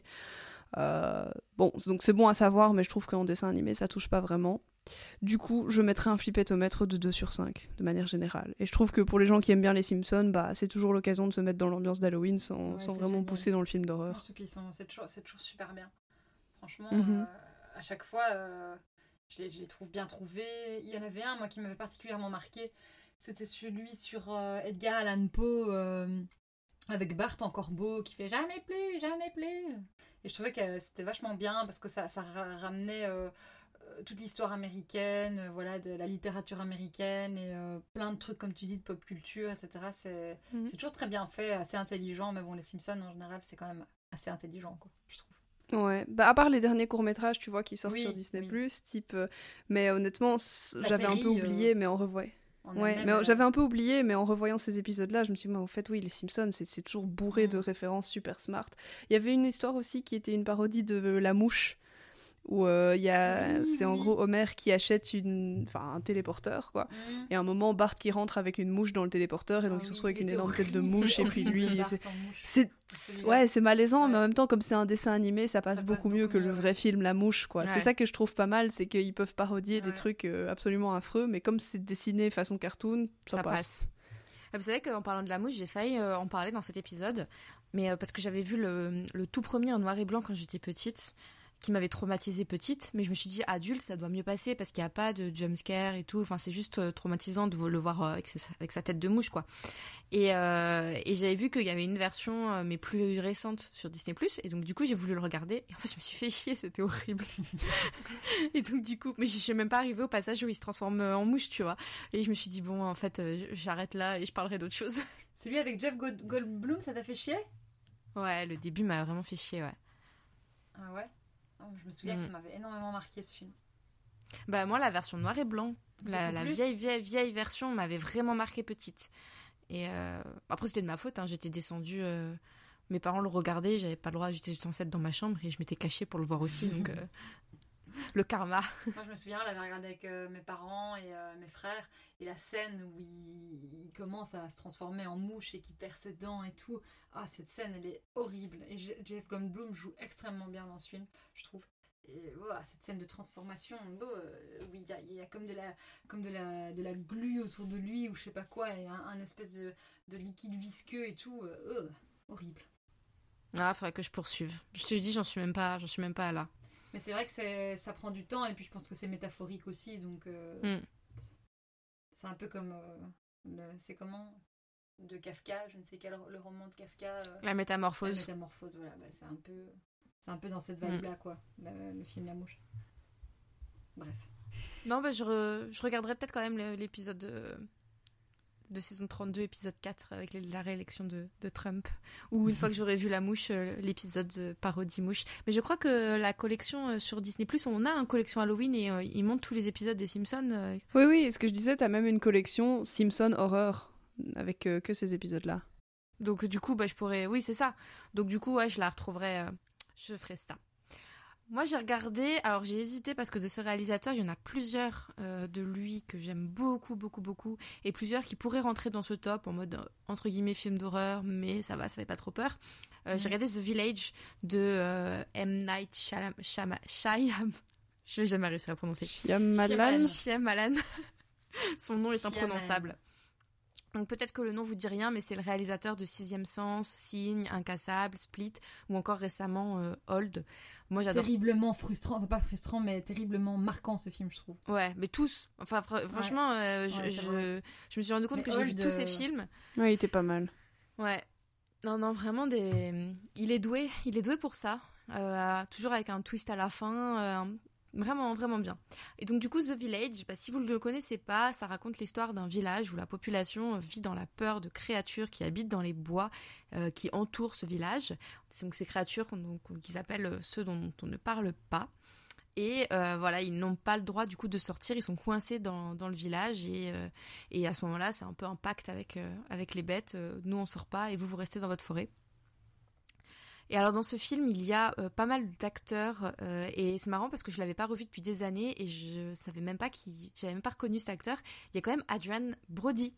Speaker 4: Bon, donc c'est bon à savoir, mais je trouve qu'en dessin animé, ça touche pas vraiment. Du coup, je mettrais un flipettomètre de 2/5, de manière générale. Et je trouve que pour les gens qui aiment bien les Simpsons, bah, c'est toujours l'occasion de se mettre dans l'ambiance d'Halloween sans vraiment génial. Pousser dans le film d'horreur.
Speaker 9: C'est toujours super bien. Franchement, à chaque fois, je les trouve bien trouvés. Il y en avait un, moi, qui m'avait particulièrement marqué. C'était celui sur Edgar Allan Poe, avec Bart en corbeau, qui fait « Jamais plus, jamais plus ». Et je trouvais que c'était vachement bien, parce que ça ramenait toute l'histoire américaine, de la littérature américaine, et plein de trucs, comme tu dis, de pop culture, etc. C'est toujours très bien fait, assez intelligent, mais bon, les Simpsons, en général, c'est quand même assez intelligent, quoi, je trouve.
Speaker 4: Ouais, bah à part les derniers courts-métrages, tu vois, qui sortent sur Disney+, type... mais honnêtement, j'avais un peu oublié, mais on revoit. J'avais un peu oublié, mais en revoyant ces épisodes-là, je me suis dit, en fait, oui, les Simpsons, c'est toujours bourré de références super smart. Il y avait une histoire aussi qui était une parodie de La Mouche, où c'est en gros Homer qui achète un téléporteur, quoi. Et à un moment, Bart qui rentre avec une mouche dans le téléporteur, et donc il se retrouve avec une énorme tête de mouche, et puis lui... c'est malaisant, mais en même temps, comme c'est un dessin animé, ça passe beaucoup mieux que le vrai film La Mouche, quoi. Ouais. C'est ça que je trouve pas mal, c'est qu'ils peuvent parodier des trucs absolument affreux, mais comme c'est dessiné façon cartoon, ça passe.
Speaker 8: Vous savez qu'en parlant de La Mouche, j'ai failli en parler dans cet épisode, mais parce que j'avais vu le tout premier en noir et blanc quand j'étais petite, qui m'avait traumatisée petite, mais je me suis dit adulte ça doit mieux passer parce qu'il n'y a pas de jumpscare et tout, enfin c'est juste traumatisant de le voir avec sa tête de mouche, quoi. Et j'avais vu qu'il y avait une version mais plus récente sur Disney+, et donc du coup j'ai voulu le regarder, et en fait je me suis fait chier, c'était horrible. Et donc du coup, mais je suis même pas arrivée au passage où il se transforme en mouche, tu vois, et je me suis dit bon en fait j'arrête là et je parlerai d'autre chose.
Speaker 9: Celui avec Jeff Goldblum, ça t'a fait chier?
Speaker 8: Ouais, le début m'a vraiment fait chier, ouais.
Speaker 9: Ah ouais? Je me souviens que ça m'avait énormément marqué, ce film.
Speaker 8: Bah moi la version noir et blanc, la vieille version m'avait vraiment marqué petite. Et après c'était de ma faute, hein, j'étais descendue, mes parents le regardaient, j'avais pas le droit, j'étais censée être dans ma chambre et je m'étais cachée pour le voir aussi, donc le karma.
Speaker 9: Moi je me souviens, on l'avait regardé avec mes parents et mes frères, et la scène où il commence à se transformer en mouche et qu'il perd ses dents et tout, cette scène elle est horrible, et Jeff Goldblum joue extrêmement bien dans ce film, je trouve. Et cette scène de transformation, où il y a comme de la glu autour de lui ou je sais pas quoi, et un espèce de liquide visqueux et tout, horrible.
Speaker 8: Faudrait que je poursuive. Je te dis, j'en suis même pas là.
Speaker 9: Mais c'est vrai que ça prend du temps, et puis je pense que c'est métaphorique aussi, donc c'est un peu comme c'est comment de Kafka, je ne sais quel, le roman de Kafka,
Speaker 8: La Métamorphose.
Speaker 9: Voilà, c'est un peu dans cette vibe là, quoi, le film La Mouche. Bref.
Speaker 8: Non, je regarderai peut-être quand même l'épisode de saison 32, épisode 4, avec la réélection de Trump, ou une fois que j'aurai vu La Mouche, l'épisode parodie mouche. Mais je crois que la collection sur Disney+, on a une collection Halloween, et ils montrent tous les épisodes des Simpsons.
Speaker 4: Oui, ce que je disais, t'as même une collection Simpson Horror, avec que ces épisodes-là.
Speaker 8: Donc du coup, je pourrais... Oui, c'est ça. Donc du coup, je la retrouverai... Je ferai ça. Moi, j'ai regardé... Alors, j'ai hésité parce que de ce réalisateur, il y en a plusieurs de lui que j'aime beaucoup, beaucoup, beaucoup. Et plusieurs qui pourraient rentrer dans ce top en mode, entre guillemets, film d'horreur. Mais ça fait pas trop peur. J'ai regardé The Village de M. Night Shyamalan. Je vais jamais réussir à le prononcer. Shyamalan. Son nom est imprononçable. Donc peut-être que le nom vous dit rien, mais c'est le réalisateur de Sixième Sens, Signe, Incassable, Split, ou encore récemment Old. Moi j'adore.
Speaker 9: Terriblement frustrant, enfin pas frustrant, mais terriblement marquant ce film, je trouve.
Speaker 8: Ouais, mais tous. Enfin franchement, je me suis rendu compte que j'ai vu tous ces films.
Speaker 4: Ouais, il était pas mal.
Speaker 8: Ouais. Non, vraiment il est doué pour ça. Toujours avec un twist à la fin. Vraiment, vraiment bien. Et donc du coup, The Village, si vous ne le connaissez pas, ça raconte l'histoire d'un village où la population vit dans la peur de créatures qui habitent dans les bois qui entourent ce village. Donc ces créatures qu'ils appellent ceux dont on ne parle pas. Et voilà, ils n'ont pas le droit du coup de sortir, ils sont coincés dans le village et à ce moment-là, c'est un peu un pacte avec les bêtes. Nous, on sort pas et vous restez dans votre forêt. Et alors dans ce film, il y a pas mal d'acteurs et c'est marrant parce que je l'avais pas revu depuis des années et je savais même pas j'avais même pas reconnu cet acteur. Il y a quand même Adrien Brody.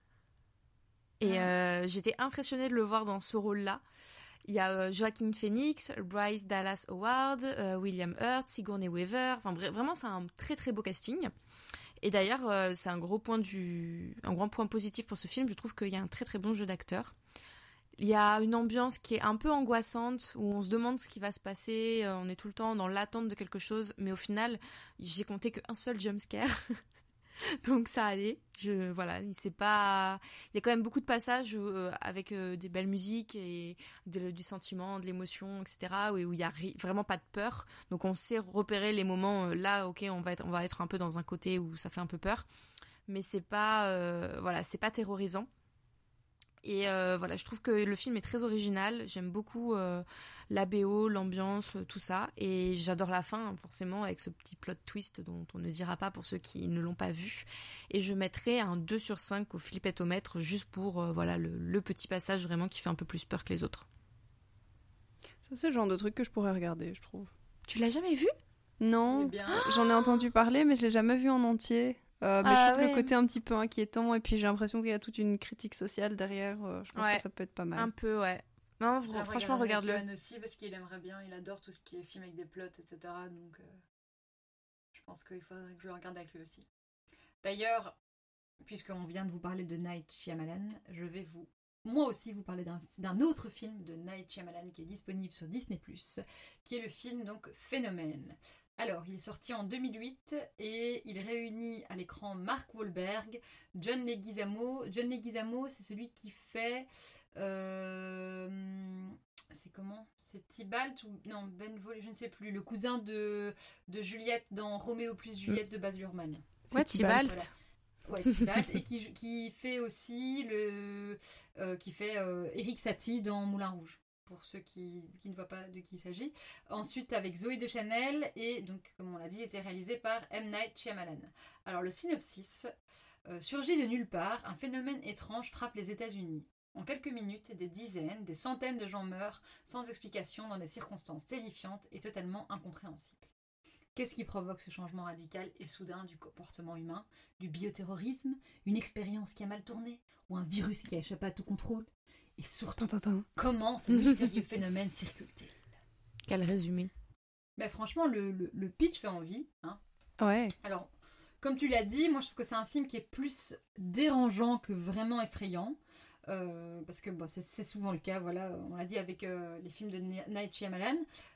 Speaker 8: Et j'étais impressionnée de le voir dans ce rôle-là. Il y a Joaquin Phoenix, Bryce Dallas Howard, William Hurt, Sigourney Weaver. Enfin vraiment, c'est un très très beau casting. Et d'ailleurs, c'est un grand point positif pour ce film. Je trouve qu'il y a un très très bon jeu d'acteurs. Il y a une ambiance qui est un peu angoissante, où on se demande ce qui va se passer. On est tout le temps dans l'attente de quelque chose. Mais au final, j'ai compté qu'un seul jumpscare. Donc ça allait. Voilà, il y a quand même beaucoup de passages avec des belles musiques et du sentiment, de l'émotion, etc. où il y a vraiment pas de peur. Donc on sait repérer les moments là, ok, on va être un peu dans un côté où ça fait un peu peur, mais c'est pas c'est pas terrorisant. Et voilà, je trouve que le film est très original. J'aime beaucoup la BO, l'ambiance, tout ça. Et j'adore la fin, forcément, avec ce petit plot twist dont on ne dira pas pour ceux qui ne l'ont pas vu. Et je mettrai un 2/5 au flipettomètre juste pour le petit passage vraiment qui fait un peu plus peur que les autres.
Speaker 4: Ça, c'est le genre de truc que je pourrais regarder, je trouve.
Speaker 8: Tu l'as jamais vu ?
Speaker 4: Non, j'en ai entendu parler, mais je l'ai jamais vu en entier. Mais le côté un petit peu inquiétant, et puis j'ai l'impression qu'il y a toute une critique sociale derrière. Je pense que ça peut être pas mal.
Speaker 8: Un peu, ouais. Non, franchement, regarde-le.
Speaker 9: Johan aussi, parce qu'il aimerait bien, il adore tout ce qui est film avec des plots, etc. Donc, je pense qu'il faudrait que je le regarde avec lui aussi. D'ailleurs, puisqu'on vient de vous parler de Night Shyamalan, je vais moi aussi vous parler d'un autre film de Night Shyamalan qui est disponible sur Disney+, qui est le film donc Phénomène. Alors, il est sorti en 2008 et il réunit à l'écran Mark Wahlberg, John Leguizamo. John Leguizamo, c'est celui qui fait... c'est comment ? C'est Tybalt ou... Non, Benvolio, je ne sais plus. Le cousin de Juliette dans Roméo plus Juliette de Baz Luhrmann.
Speaker 8: Ouais, Tybalt.
Speaker 9: Voilà. Ouais, Tybalt. Et qui fait aussi Eric Satie dans Moulin Rouge. Pour ceux qui ne voient pas de qui il s'agit. Ensuite, avec Zoé Deschanel, et donc, comme on l'a dit, il était réalisé par M. Night Shyamalan. Alors, le synopsis. Surgit de nulle part, un phénomène étrange frappe les États-Unis. En quelques minutes, des dizaines, des centaines de gens meurent sans explication dans des circonstances terrifiantes et totalement incompréhensibles. Qu'est-ce qui provoque ce changement radical et soudain du comportement humain ? Du bioterrorisme ? Une expérience qui a mal tourné ? Ou un virus qui a échappé à tout contrôle ? Et surtout, comment ce mystérieux phénomène circule-t-il ?
Speaker 8: Quel résumé.
Speaker 9: Franchement, le pitch fait envie. Hein.
Speaker 4: Ouais.
Speaker 9: Alors, comme tu l'as dit, moi je trouve que c'est un film qui est plus dérangeant que vraiment effrayant. Parce que c'est souvent le cas, voilà, on l'a dit avec les films de Night Shyamalan.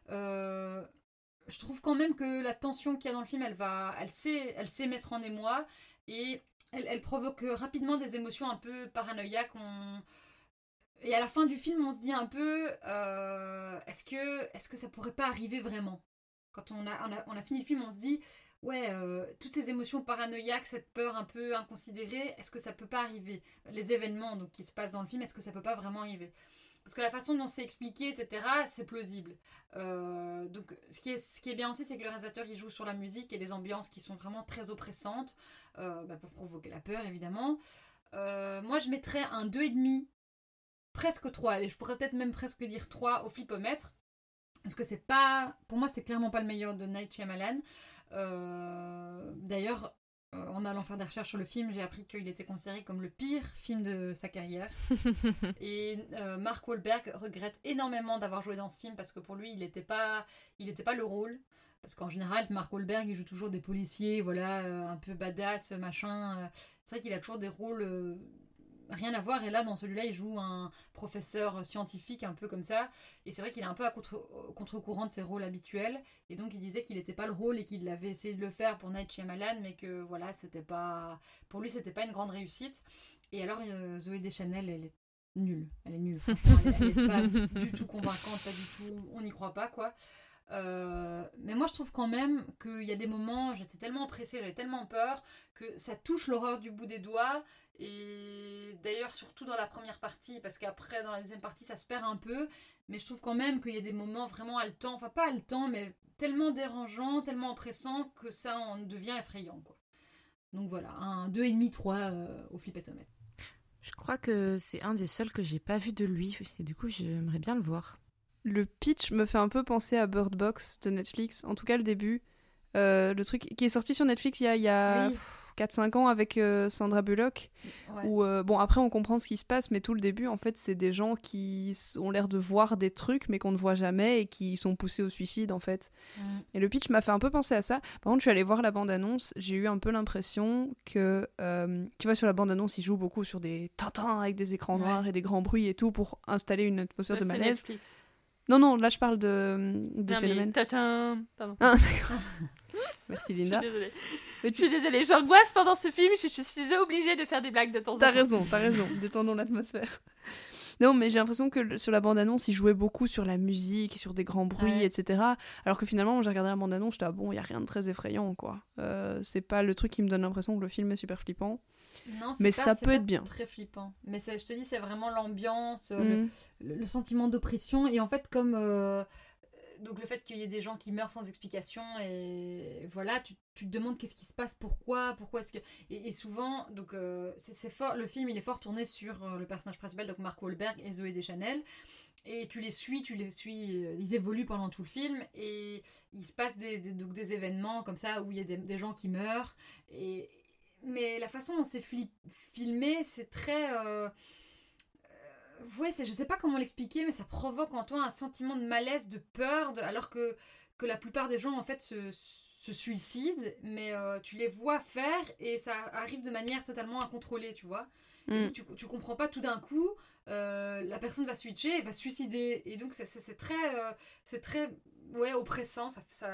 Speaker 9: Je trouve quand même que la tension qu'il y a dans le film, elle sait mettre en émoi et elle provoque rapidement des émotions un peu paranoïaques. Et à la fin du film, on se dit un peu, est-ce que ça pourrait pas arriver vraiment ? Quand on a fini le film, on se dit, toutes ces émotions paranoïaques, cette peur un peu inconsidérée, est-ce que ça peut pas arriver ? Les événements donc, qui se passent dans le film, est-ce que ça peut pas vraiment arriver ? Parce que la façon dont c'est expliqué, etc., c'est plausible. Donc, ce qui est bien aussi, c'est que le réalisateur, il joue sur la musique et les ambiances qui sont vraiment très oppressantes, pour provoquer la peur, évidemment. Moi, je mettrais un 2,5, presque 3. Allez, je pourrais peut-être même presque dire 3 au flipomètre. Parce que c'est pas... Pour moi, c'est clairement pas le meilleur de Night Shyamalan. D'ailleurs... en allant faire des recherches sur le film, j'ai appris qu'il était considéré comme le pire film de sa carrière. Et Mark Wahlberg regrette énormément d'avoir joué dans ce film parce que pour lui, il n'était pas le rôle. Parce qu'en général, Mark Wahlberg, il joue toujours des policiers, voilà, un peu badass, machin. C'est vrai qu'il a toujours des rôles rien à voir. Et là, dans celui-là, il joue un professeur scientifique un peu comme ça. Et c'est vrai qu'il est un peu à contre-courant de ses rôles habituels. Et donc, il disait qu'il n'était pas le rôle et qu'il avait essayé de le faire pour Night Shyamalan, mais que voilà, pour lui, c'était pas une grande réussite. Et alors, Zoé Deschanel, elle est nulle. Elle est nulle, franchement. Elle est pas du tout convaincante, pas du tout. On n'y croit pas, quoi. Mais moi, je trouve quand même qu'il y a des moments, j'étais tellement pressée, j'avais tellement peur, que ça touche l'horreur du bout des doigts. Et d'ailleurs, surtout dans la première partie, parce qu'après, dans la deuxième partie, ça se perd un peu. Mais je trouve quand même qu'il y a des moments vraiment haletants, enfin pas haletants, mais tellement dérangeants, tellement oppressants, que ça en devient effrayant, quoi. Donc voilà, un 2,5, 3 au Flipetomet.
Speaker 8: Je crois que c'est un des seuls que j'ai pas vu de lui, et du coup, j'aimerais bien le voir.
Speaker 4: Le pitch me fait un peu penser à Bird Box de Netflix, en tout cas le début. Le truc qui est sorti sur Netflix il y a
Speaker 9: Oui.
Speaker 4: 4-5 ans avec Sandra Bullock,
Speaker 9: Ouais.
Speaker 4: où, bon, après on comprend ce qui se passe, mais tout le début, en fait, c'est des gens qui ont l'air de voir des trucs, mais qu'on ne voit jamais, et qui sont poussés au suicide, en fait. Et le pitch m'a fait un peu penser à ça. Par contre, je suis allée voir la bande-annonce, j'ai eu un peu l'impression que, tu vois, sur la bande-annonce, ils jouent beaucoup sur des tintins avec des écrans noirs et des grands bruits et tout, pour installer une atmosphère de
Speaker 10: C'est
Speaker 4: malaise.
Speaker 10: Netflix.
Speaker 4: Non, là je parle de
Speaker 10: Non,
Speaker 4: phénomène.
Speaker 10: mais tatin. Pardon.
Speaker 4: Ah, d'accord. Merci Linda.
Speaker 10: Je suis désolée.
Speaker 4: Mais
Speaker 10: Je suis désolée, j'angoisse pendant ce film, je suis obligée de faire des blagues de temps en temps.
Speaker 4: T'as raison, détendons l'atmosphère. Non, mais j'ai l'impression que sur la bande-annonce, ils jouaient beaucoup sur la musique, sur des grands bruits, etc. Alors que finalement, j'ai regardé la bande-annonce, j'étais bon, il y a rien de très effrayant, quoi. C'est pas le truc qui me donne l'impression que le film est super flippant.
Speaker 9: Non,
Speaker 4: mais
Speaker 9: c'est
Speaker 4: ça
Speaker 9: c'est
Speaker 4: peut
Speaker 9: pas
Speaker 4: être bien.
Speaker 9: Très flippant. Mais je te dis, c'est vraiment l'ambiance,
Speaker 4: Mm.
Speaker 9: le sentiment d'oppression. Et en fait, comme donc le fait qu'il y ait des gens qui meurent sans explication, et voilà, tu te demandes qu'est-ce qui se passe, pourquoi est-ce que... Et souvent, donc c'est fort, le film il est fort tourné sur le personnage principal, donc Mark Wahlberg et Zooey Deschanel. Et tu les suis, ils évoluent pendant tout le film, et il se passe donc des événements comme ça où il y a des gens qui meurent. Mais la façon dont c'est filmé, c'est très... ouais, je sais pas comment l'expliquer, mais ça provoque en toi un sentiment de malaise, de peur, alors que la plupart des gens, en fait, se suicident, mais tu les vois faire, et ça arrive de manière totalement incontrôlée, tu vois. Et donc, tu comprends pas tout d'un coup, la personne va switcher et va se suicider. Et donc, c'est très ouais, oppressant,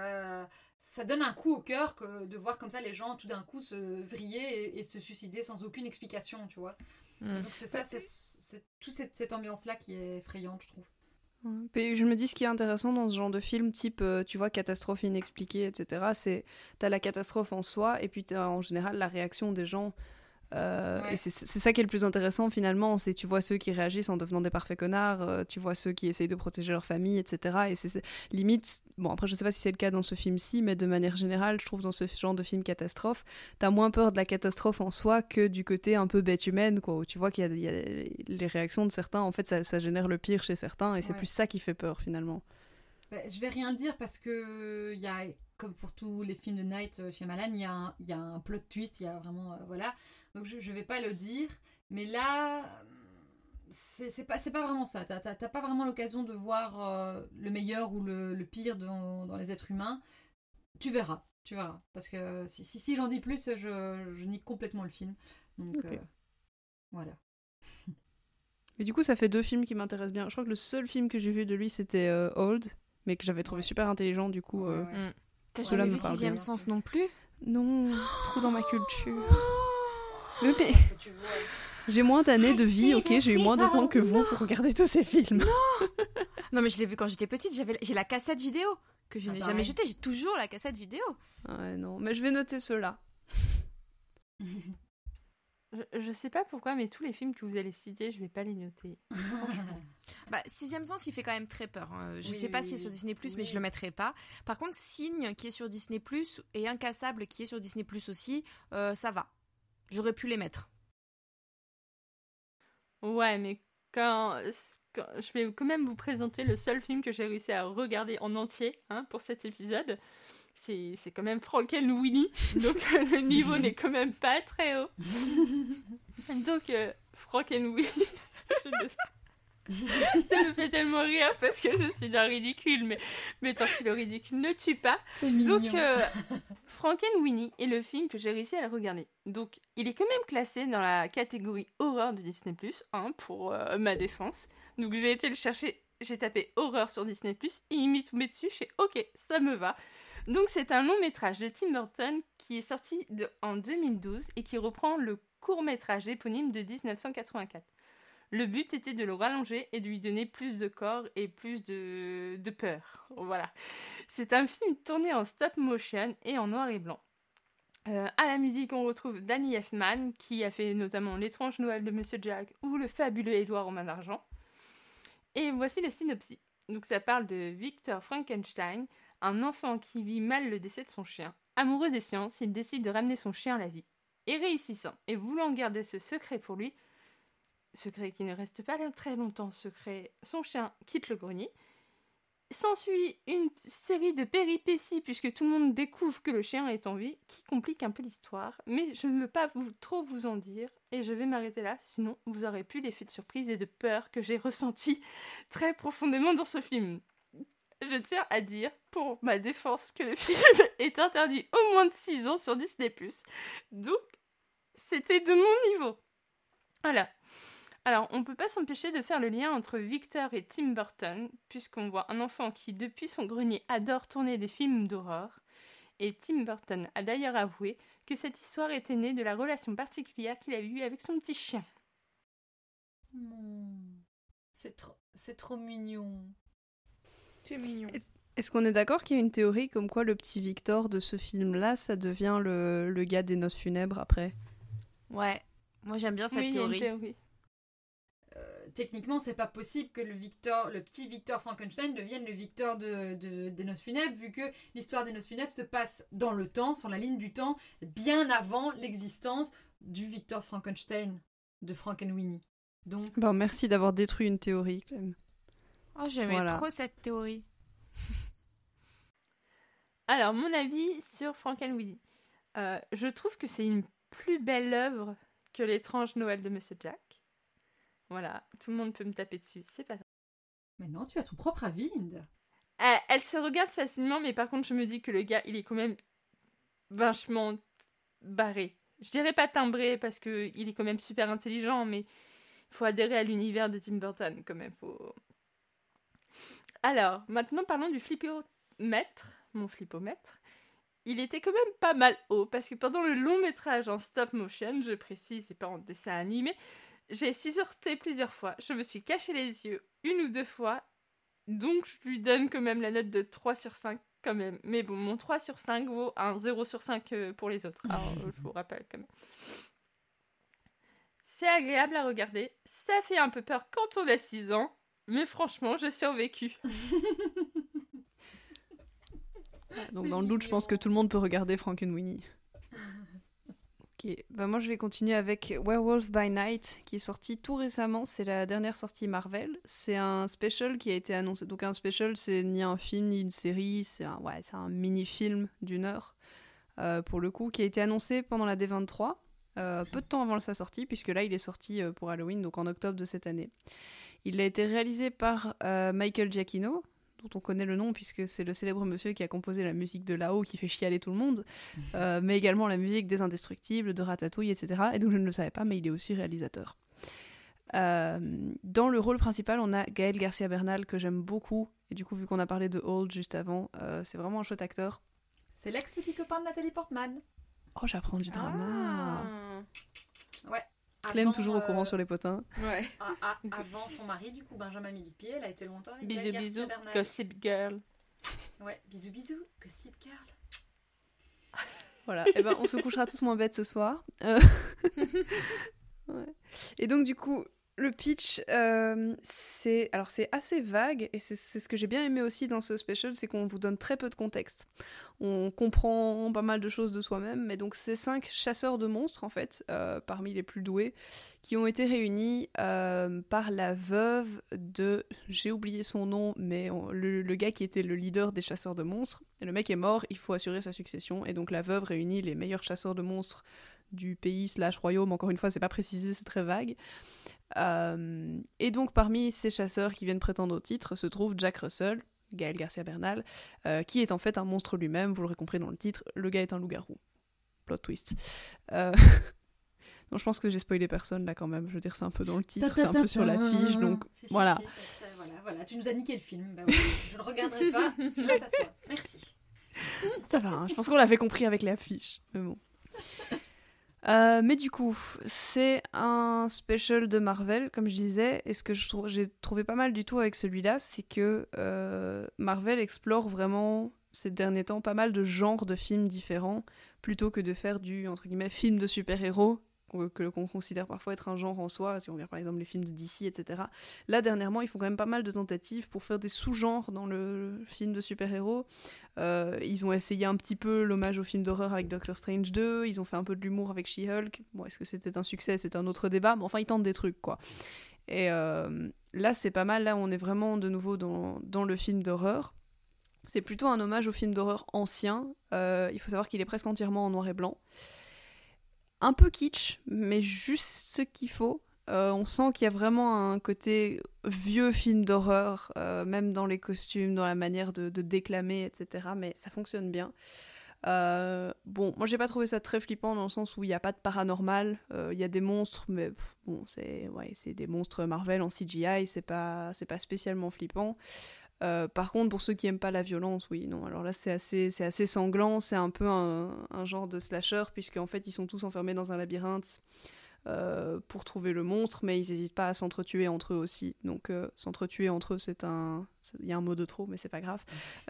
Speaker 9: ça donne un coup au cœur de voir comme ça les gens tout d'un coup se vriller et se suicider sans aucune explication, tu vois. Donc c'est ça, c'est toute cette ambiance-là qui est effrayante, je trouve.
Speaker 4: Puis je me dis, ce qui est intéressant dans ce genre de film, type, tu vois, catastrophe inexpliquée, etc., c'est t'as la catastrophe en soi, et puis t'as en général la réaction des gens.
Speaker 9: Ouais.
Speaker 4: Et c'est ça qui est le plus intéressant finalement, c'est tu vois ceux qui réagissent en devenant des parfaits connards, tu vois ceux qui essayent de protéger leur famille, etc. Et c'est limite, bon après je sais pas si c'est le cas dans ce film-ci, mais de manière générale je trouve dans ce genre de film catastrophe, t'as moins peur de la catastrophe en soi que du côté un peu bête humaine, quoi, où tu vois qu'il y a les réactions de certains, en fait ça génère le pire chez certains, et c'est plus ça qui fait peur finalement.
Speaker 9: Je vais rien dire parce que il y a, comme pour tous les films de Night Shyamalan, il y a un plot twist, il y a vraiment voilà. Donc je vais pas le dire, mais là c'est pas vraiment ça. T'as pas vraiment l'occasion de voir le meilleur ou le pire dans les êtres humains. Tu verras, parce que si j'en dis plus, je nie complètement le film. Donc voilà.
Speaker 4: Mais du coup ça fait 2 films qui m'intéressent bien. Je crois que le seul film que j'ai vu de lui c'était Old, mais que j'avais trouvé super intelligent, du coup.
Speaker 8: T'as jamais vu Sixième Sens non plus?
Speaker 4: Non, trop dans ma culture. Mais j'ai moins d'années de vie, ok, j'ai eu moins de temps que vous pour regarder tous ces films.
Speaker 8: Non, mais je l'ai vu quand j'étais petite, j'ai la cassette vidéo que je n'ai jamais jetée, j'ai toujours la cassette vidéo.
Speaker 4: Ouais, non, mais je vais noter ceux-là.
Speaker 10: Je sais pas pourquoi, mais tous les films que vous allez citer, je vais pas les noter. Franchement.
Speaker 8: Bah, Sixième Sens, il fait quand même très peur. Je sais pas s'il est sur Disney+, mais je le mettrai pas. Par contre, Signe, qui est sur Disney+, et Incassable, qui est sur Disney+, aussi, ça va. J'aurais pu les mettre.
Speaker 10: Ouais, mais quand je vais quand même vous présenter le seul film que j'ai réussi à regarder en entier, pour cet épisode. C'est quand même Frankenweenie, donc le niveau n'est quand même pas très haut. Donc, Frankenweenie, ça me fait tellement rire parce que je suis d'un ridicule, mais tant que le ridicule ne tue pas. Donc, Frankenweenie est le film que j'ai réussi à le regarder. Donc, il est quand même classé dans la catégorie horreur de Disney+, pour ma défense. Donc, j'ai été le chercher, j'ai tapé horreur sur Disney+, et il m'y met dessus, je fais ok, ça me va. Donc, c'est un long métrage de Tim Burton qui est sorti en 2012 et qui reprend le court métrage éponyme de 1984. Le but était de le rallonger et de lui donner plus de corps et plus de peur. Voilà. C'est un film tourné en stop motion et en noir et blanc. À la musique, on retrouve Danny Elfman, qui a fait notamment L'étrange Noël de Monsieur Jack ou Le fabuleux Édouard aux mains d'argent. Et voici le synopsis. Donc ça parle de Victor Frankenstein, un enfant qui vit mal le décès de son chien. Amoureux des sciences, il décide de ramener son chien à la vie. Et réussissant, et voulant garder ce secret pour lui, secret qui ne reste pas très longtemps secret, son chien quitte le grenier. S'ensuit une série de péripéties puisque tout le monde découvre que le chien est en vie, qui complique un peu l'histoire, mais je ne veux pas trop vous en dire, et je vais m'arrêter là, sinon vous aurez plus l'effet de surprise et de peur que j'ai ressenti très profondément dans ce film. Je tiens à dire, pour ma défense, que le film est interdit au moins de 6 ans sur Disney+. Donc, c'était de mon niveau. Voilà. Alors, on peut pas s'empêcher de faire le lien entre Victor et Tim Burton, puisqu'on voit un enfant qui, depuis son grenier, adore tourner des films d'horreur. Et Tim Burton a d'ailleurs avoué que cette histoire était née de la relation particulière qu'il a eue avec son petit chien.
Speaker 9: C'est trop mignon.
Speaker 8: C'est mignon.
Speaker 4: Est-ce qu'on est d'accord qu'il y a une théorie comme quoi le petit Victor de ce film-là, ça devient le gars des noces funèbres après ?
Speaker 8: Ouais, moi j'aime bien cette théorie.
Speaker 10: Il y a une théorie.
Speaker 9: Techniquement, c'est pas possible que le petit Victor Frankenstein devienne le Victor des noces funèbres, vu que l'histoire des noces funèbres se passe dans le temps, sur la ligne du temps, bien avant l'existence du Victor Frankenstein de Frankenweenie. Donc,
Speaker 4: merci d'avoir détruit une théorie, quand même.
Speaker 8: Oh, j'aimais trop cette théorie.
Speaker 10: Alors, mon avis sur Frankenweenie. Je trouve que c'est une plus belle œuvre que L'étrange Noël de Monsieur Jack. Voilà, tout le monde peut me taper dessus, c'est pas grave.
Speaker 9: Mais non, tu as ton propre avis, Linda.
Speaker 10: Elle se regarde facilement, mais par contre, je me dis que le gars, il est quand même vachement barré. Je dirais pas timbré, parce qu'il est quand même super intelligent, mais il faut adhérer à l'univers de Tim Burton, quand même. Alors, maintenant, parlons du flipomètre. Mon flipomètre. Il était quand même pas mal haut, parce que pendant le long métrage en stop motion, je précise, et pas en dessin animé, j'ai sursauté plusieurs fois. Je me suis caché les yeux 1 ou 2 fois. Donc, je lui donne quand même la note de 3 sur 5 quand même. Mais bon, mon 3 sur 5 vaut un 0 sur 5 pour les autres. Alors, je vous rappelle quand même. C'est agréable à regarder. Ça fait un peu peur quand on a 6 ans. Mais franchement, j'ai survécu.
Speaker 4: Donc, dans le doute, je pense que tout le monde peut regarder Frankenweenie. Ok, moi je vais continuer avec Werewolf by Night qui est sorti tout récemment, c'est la dernière sortie Marvel, c'est un special qui a été annoncé, donc un special c'est ni un film ni une série, c'est un mini-film d'1 heure pour le coup, qui a été annoncé pendant la D23, peu de temps avant sa sortie, puisque là il est sorti pour Halloween, donc en octobre de cette année. Il a été réalisé par Michael Giacchino, dont on connaît le nom puisque c'est le célèbre monsieur qui a composé la musique de Là-haut qui fait chialer tout le monde, mais également la musique des Indestructibles, de Ratatouille, etc. Et donc je ne le savais pas, mais il est aussi réalisateur. Dans le rôle principal, on a Gaël Garcia Bernal, que j'aime beaucoup, et du coup vu qu'on a parlé de Old juste avant, c'est vraiment un chouette acteur.
Speaker 9: C'est l'ex-petit copain de Nathalie Portman.
Speaker 4: Oh, j'apprends du drama.
Speaker 9: Ouais.
Speaker 4: Clem toujours au courant sur les potins.
Speaker 8: Ouais.
Speaker 9: Avant son mari, du coup, Benjamin Millepied, elle a été longtemps avec
Speaker 10: Bisous,
Speaker 9: Gaël Garcia
Speaker 10: bisous,
Speaker 9: Bernal.
Speaker 10: Gossip Girl.
Speaker 9: Ouais, bisous, bisous, Gossip Girl.
Speaker 4: Voilà, et on se couchera tous moins bêtes ce soir. Ouais. Et donc du coup, le pitch, c'est assez vague, et c'est ce que j'ai bien aimé aussi dans ce special, c'est qu'on vous donne très peu de contexte. On comprend pas mal de choses de soi-même, mais donc c'est 5 chasseurs de monstres, en fait, parmi les plus doués, qui ont été réunis par la veuve de... J'ai oublié son nom, mais le gars qui était le leader des chasseurs de monstres. Et le mec est mort, il faut assurer sa succession, et donc la veuve réunit les meilleurs chasseurs de monstres du pays / royaume, encore une fois, c'est pas précisé, c'est très vague. Et donc parmi ces chasseurs qui viennent prétendre au titre se trouve Jack Russell, Gaël Garcia Bernal, qui est en fait un monstre lui-même, vous l'aurez compris dans le titre, le gars est un loup-garou. Plot twist. Donc je pense que j'ai spoilé personne là quand même, je veux dire c'est un peu dans le titre, c'est un peu sur l'affiche, donc voilà.
Speaker 9: Voilà, tu nous as niqué le film, bah oui, je le regarderai pas grâce à toi, merci.
Speaker 4: Ça va, hein, je pense qu'on l'avait compris avec l'affiche, mais bon. Mais du coup, c'est un special de Marvel, comme je disais, et ce que j'ai trouvé pas mal du tout avec celui-là, c'est que Marvel explore vraiment ces derniers temps pas mal de genres de films différents, plutôt que de faire du, entre guillemets, film de super-héros, qu'on considère parfois être un genre en soi, si on regarde par exemple les films de DC, etc. Là, dernièrement, ils font quand même pas mal de tentatives pour faire des sous-genres dans le film de super-héros. Ils ont essayé un petit peu l'hommage au film d'horreur avec Doctor Strange 2, ils ont fait un peu de l'humour avec She-Hulk. Bon, est-ce que c'était un succès? C'est un autre débat, mais enfin, ils tentent des trucs, quoi. Et là, c'est pas mal, là, on est vraiment de nouveau dans le film d'horreur. C'est plutôt un hommage au film d'horreur ancien. Il faut savoir qu'il est presque entièrement en noir et blanc. Un peu kitsch, mais juste ce qu'il faut. On sent qu'il y a vraiment un côté vieux film d'horreur, même dans les costumes, dans la manière de déclamer, etc. Mais ça fonctionne bien. Bon, moi j'ai pas trouvé ça très flippant dans le sens où il n'y a pas de paranormal. Il y a des monstres, mais bon, c'est des monstres Marvel en CGI, c'est pas spécialement flippant. Par contre, pour ceux qui aiment pas la violence, oui, non. Alors là, c'est assez sanglant. C'est un peu un genre de slasher, puisqu'en fait, ils sont tous enfermés dans un labyrinthe pour trouver le monstre, mais ils n'hésitent pas à s'entretuer entre eux aussi. Donc, s'entretuer entre eux, il y a un mot de trop, mais c'est pas grave.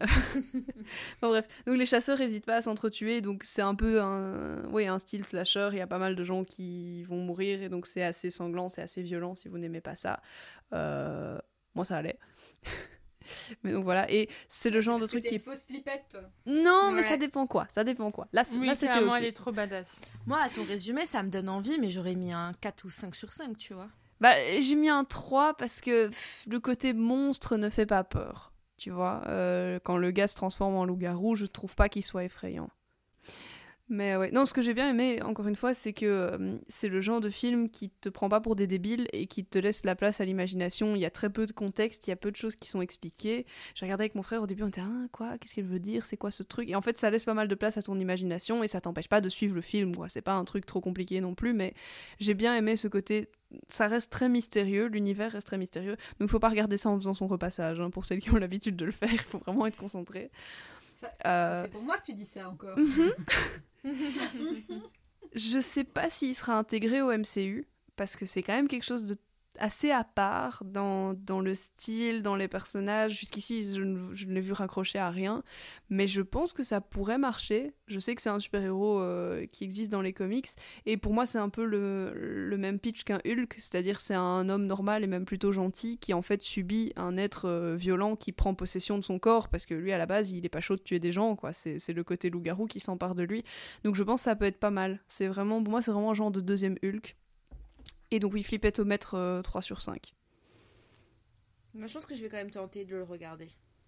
Speaker 4: Bon, bref. Donc, les chasseurs n'hésitent pas à s'entretuer, donc c'est un peu un style slasher. Il y a pas mal de gens qui vont mourir, et donc c'est assez sanglant, c'est assez violent si vous n'aimez pas ça. Moi, ça allait. Mais donc voilà, et c'est le genre de truc qui est
Speaker 9: fausse flippette, toi.
Speaker 4: Non, mais
Speaker 8: Ouais.
Speaker 4: ça dépend quoi. Là,
Speaker 10: Oui,
Speaker 4: c'était
Speaker 10: carrément,
Speaker 4: ok.
Speaker 10: elle est trop badass.
Speaker 8: Moi, à ton résumé, ça me donne envie, mais j'aurais mis un 4 ou 5 sur 5, tu vois.
Speaker 4: Bah, j'ai mis un 3 parce que le côté monstre ne fait pas peur. Tu vois, quand le gars se transforme en loup-garou, je trouve pas qu'il soit effrayant. Mais ouais, non, ce que j'ai bien aimé, encore une fois, c'est que c'est le genre de film qui te prend pas pour des débiles et qui te laisse la place à l'imagination. Il y a très peu de contexte, il y a peu de choses qui sont expliquées. J'ai regardé avec mon frère au début, on était quoi? Qu'est-ce qu'elle veut dire? C'est quoi ce truc? Et en fait, ça laisse pas mal de place à ton imagination et ça t'empêche pas de suivre le film, quoi. C'est pas un truc trop compliqué non plus, mais j'ai bien aimé ce côté. Ça reste très mystérieux, l'univers reste très mystérieux. Donc, il faut pas regarder ça en faisant son repassage. Hein. Pour celles qui ont l'habitude de le faire, il faut vraiment être concentré.
Speaker 9: C'est pour moi que tu dis ça encore.
Speaker 4: Je sais pas s'il sera intégré au MCU, parce que c'est quand même quelque chose de assez à part dans le style, dans les personnages. Jusqu'ici, je ne l'ai vu raccrocher à rien, mais je pense que ça pourrait marcher. Je sais que c'est un super-héros qui existe dans les comics, et pour moi, c'est un peu le même pitch qu'un Hulk, c'est-à-dire c'est un homme normal et même plutôt gentil qui en fait subit un être violent qui prend possession de son corps, parce que lui, à la base, il est pas chaud de tuer des gens, quoi. C'est le côté loup-garou qui s'empare de lui. Donc je pense que ça peut être pas mal. Pour moi, c'est vraiment un genre de deuxième Hulk. Et donc oui, Flipettomètre 3 sur 5.
Speaker 8: Moi, je pense que je vais quand même tenter de le regarder.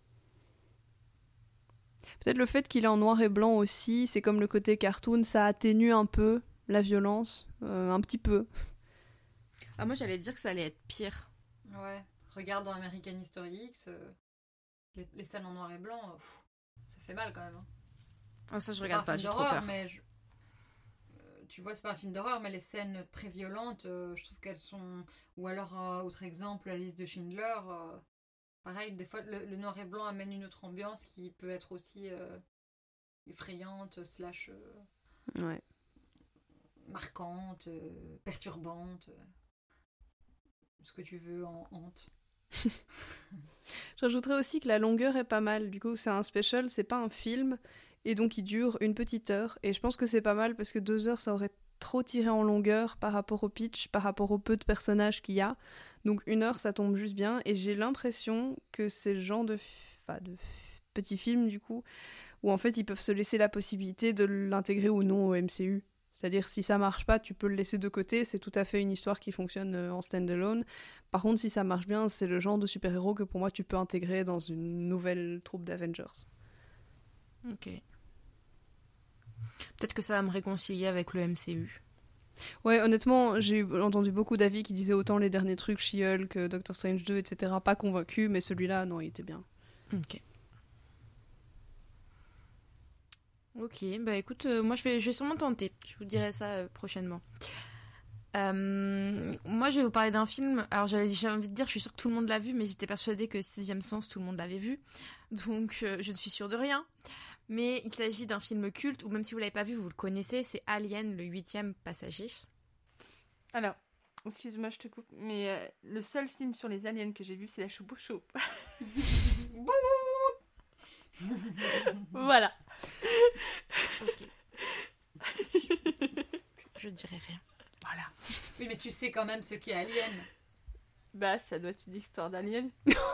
Speaker 4: Peut-être le fait qu'il est en noir et blanc aussi, c'est comme le côté cartoon, ça atténue un peu la violence, un petit peu.
Speaker 8: Ah, moi, j'allais dire que ça allait être pire.
Speaker 9: Ouais, regarde dans American History X, les scènes en noir et blanc, ça fait mal quand même. Hein.
Speaker 8: Ah, ça, je regarde pas, j'ai trop peur.
Speaker 9: Mais tu vois, c'est pas un film d'horreur, mais les scènes très violentes, je trouve qu'elles sont... Ou alors, autre exemple, la liste de Schindler. Pareil, des fois, le noir et blanc amène une autre ambiance qui peut être aussi effrayante, /
Speaker 4: Ouais.
Speaker 9: marquante, perturbante. Ce que tu veux en hante.
Speaker 4: J'ajouterais aussi que la longueur est pas mal. Du coup, c'est un special, c'est pas un film. Et donc, il dure une petite heure. Et je pense que c'est pas mal parce que 2 heures, ça aurait trop tiré en longueur par rapport au pitch, par rapport au peu de personnages qu'il y a. Donc, 1 heure, ça tombe juste bien. Et j'ai l'impression que c'est le genre de petit film, du coup, où en fait, ils peuvent se laisser la possibilité de l'intégrer ou non au MCU. C'est-à-dire, si ça marche pas, tu peux le laisser de côté. C'est tout à fait une histoire qui fonctionne en stand-alone. Par contre, si ça marche bien, c'est le genre de super-héros que pour moi, tu peux intégrer dans une nouvelle troupe d'Avengers.
Speaker 8: Ok. Peut-être que ça va me réconcilier avec le MCU.
Speaker 4: Ouais, honnêtement, j'ai entendu beaucoup d'avis qui disaient autant les derniers trucs, She-Hulk, Doctor Strange 2, etc. Pas convaincu, mais celui-là, non, il était bien.
Speaker 8: Ok. Ok, bah écoute, moi je vais sûrement tenter. Je vous dirai ça prochainement. Moi je vais vous parler d'un film. Alors j'ai envie de dire, je suis sûre que tout le monde l'a vu, mais j'étais persuadée que Sixième Sens, tout le monde l'avait vu. Donc je ne suis sûre de rien. Mais il s'agit d'un film culte, ou même si vous l'avez pas vu, vous le connaissez, c'est Alien, le 8e passager.
Speaker 10: Alors, excuse-moi, je te coupe, mais le seul film sur les aliens que j'ai vu, c'est La Choupe au Choupe. Voilà.
Speaker 8: Ok. Je dirais rien. Voilà.
Speaker 9: Oui, mais tu sais quand même ce qu'est Alien.
Speaker 10: Bah, ça doit être une histoire d'alien.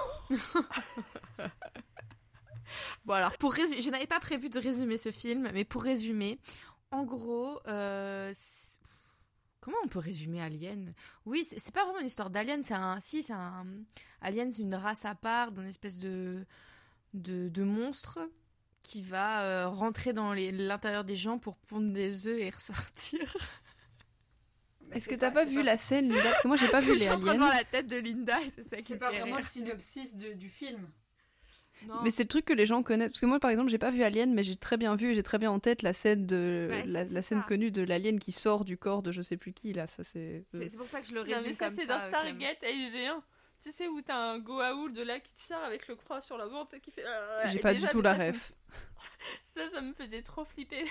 Speaker 8: Bon, alors, pour résumer, je n'avais pas prévu de résumer ce film, mais pour résumer, en gros, comment on peut résumer Alien ? Oui, c'est pas vraiment une histoire d'alien, Alien, c'est une race à part, d'une espèce de monstre qui va rentrer dans l'intérieur des gens pour pondre des œufs et ressortir.
Speaker 4: Est-ce que t'as pas vu la scène, Linda ? Parce que moi, j'ai pas vu
Speaker 8: Je
Speaker 4: les
Speaker 8: suis en train de
Speaker 4: aliens.
Speaker 8: voir la tête de Linda et c'est ça qui
Speaker 9: C'est
Speaker 8: me
Speaker 9: pas
Speaker 8: fait
Speaker 9: vraiment
Speaker 8: rire.
Speaker 9: le synopsis du film.
Speaker 8: Non.
Speaker 4: Mais c'est le truc que les gens connaissent. Parce que moi, par exemple, j'ai pas vu Alien, mais j'ai très bien en tête la scène
Speaker 8: Ouais,
Speaker 4: la scène
Speaker 8: ça.
Speaker 4: connue de l'alien qui sort du corps de je sais plus qui, là. Ça, c'est...
Speaker 8: C'est pour ça que je le
Speaker 10: Non,
Speaker 8: résume
Speaker 10: mais ça,
Speaker 8: comme
Speaker 10: c'est
Speaker 8: ça.
Speaker 10: dans
Speaker 8: Clem.
Speaker 10: Stargate AIG1. Tu sais où t'as un Goa'uld de là qui te sort avec le croix sur la ventre et qui fait...
Speaker 4: J'ai
Speaker 10: et
Speaker 4: pas
Speaker 10: déjà,
Speaker 4: du tout la
Speaker 10: ça,
Speaker 4: ref.
Speaker 10: Ça me faisait trop flipper.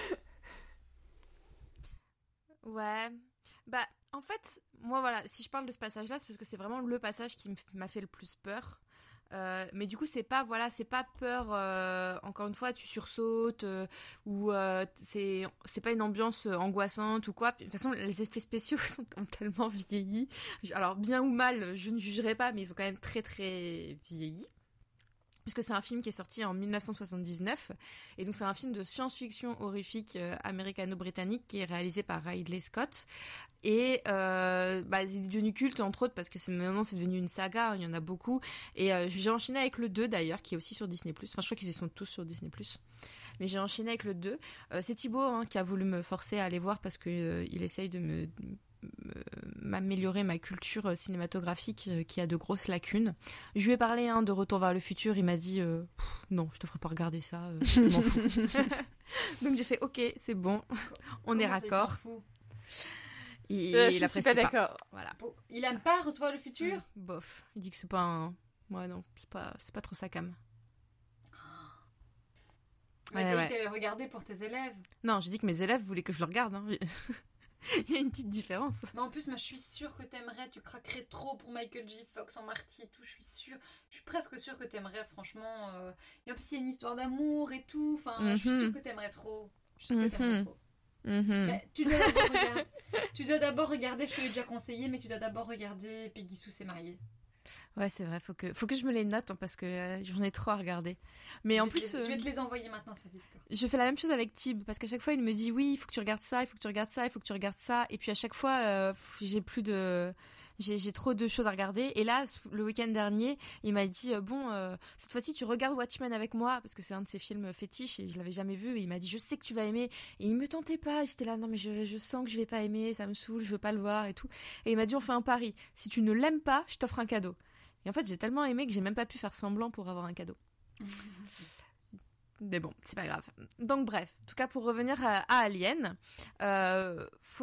Speaker 8: Ouais. Bah, en fait, moi, voilà, si je parle de ce passage-là, c'est parce que c'est vraiment le passage qui m'a fait le plus peur. Mais du coup, c'est pas peur, encore une fois, tu sursautes, ou c'est pas une ambiance angoissante ou quoi. De toute façon, les effets spéciaux ont tellement vieilli. Alors, bien ou mal, je ne jugerai pas, mais ils ont quand même très très vieilli. Puisque c'est un film qui est sorti en 1979, et donc c'est un film de science-fiction horrifique américano-britannique qui est réalisé par Ridley Scott, et il est devenu culte entre autres parce que maintenant c'est devenu une saga, hein, il y en a beaucoup, et j'ai enchaîné avec le 2 d'ailleurs, qui est aussi sur Disney+, enfin je crois qu'ils sont tous sur Disney+, mais j'ai enchaîné avec le 2, c'est Thibaut hein, qui a voulu me forcer à aller voir parce que il essaye de m'améliorer ma culture cinématographique qui a de grosses lacunes. Je lui ai parlé de Retour vers le futur, il m'a dit non, je te ferai pas regarder ça, je m'en fous. Donc j'ai fait ok, c'est bon, on est raccord. Il
Speaker 10: Je suis pas d'accord.
Speaker 8: Voilà.
Speaker 9: Il aime pas Retour vers le futur ?
Speaker 8: Bof, il dit que c'est pas un... Ouais non, c'est pas trop sa cam.
Speaker 9: Mais
Speaker 8: Ouais,
Speaker 9: t'as
Speaker 8: ouais.
Speaker 9: été le regarder pour tes élèves.
Speaker 8: Non, j'ai dit que mes élèves voulaient que je le regarde. Hein. Il y a une petite différence.
Speaker 9: Mais en plus, moi, je suis sûre que t'aimerais, tu craquerais trop pour Michael J. Fox en Marty et tout. Je suis presque sûre que t'aimerais, franchement. Et en plus, il y a une histoire d'amour et tout. Enfin, je suis sûre que t'aimerais trop. Je suis sûre que t'aimerais trop. Mais tu dois d'abord regarder, je te l'ai déjà conseillé, mais tu dois d'abord regarder Peggy Sue s'est mariée.
Speaker 8: Ouais, c'est vrai, faut que je me les note hein, parce que j'en ai trop à regarder. Mais en plus,
Speaker 9: Je vais te les envoyer maintenant sur Discord.
Speaker 8: je fais la même chose avec Tib parce qu'à chaque fois il me dit oui, il faut que tu regardes ça, il faut que tu regardes ça, il faut que tu regardes ça, et puis à chaque fois j'ai trop de choses à regarder. Et là, le week-end dernier, il m'a dit cette fois-ci tu regardes Watchmen avec moi parce que c'est un de ses films fétiches et je l'avais jamais vu. Et il m'a dit je sais que tu vas aimer, et il me tentait pas. J'étais là non mais je sens que je vais pas aimer, ça me saoule, je veux pas le voir et tout. Et il m'a dit on fait un pari, si tu ne l'aimes pas, je t'offre un cadeau. Et en fait, j'ai tellement aimé que j'ai même pas pu faire semblant pour avoir un cadeau. Mais bon, c'est pas grave. Donc bref, en tout cas pour revenir à Alien, quand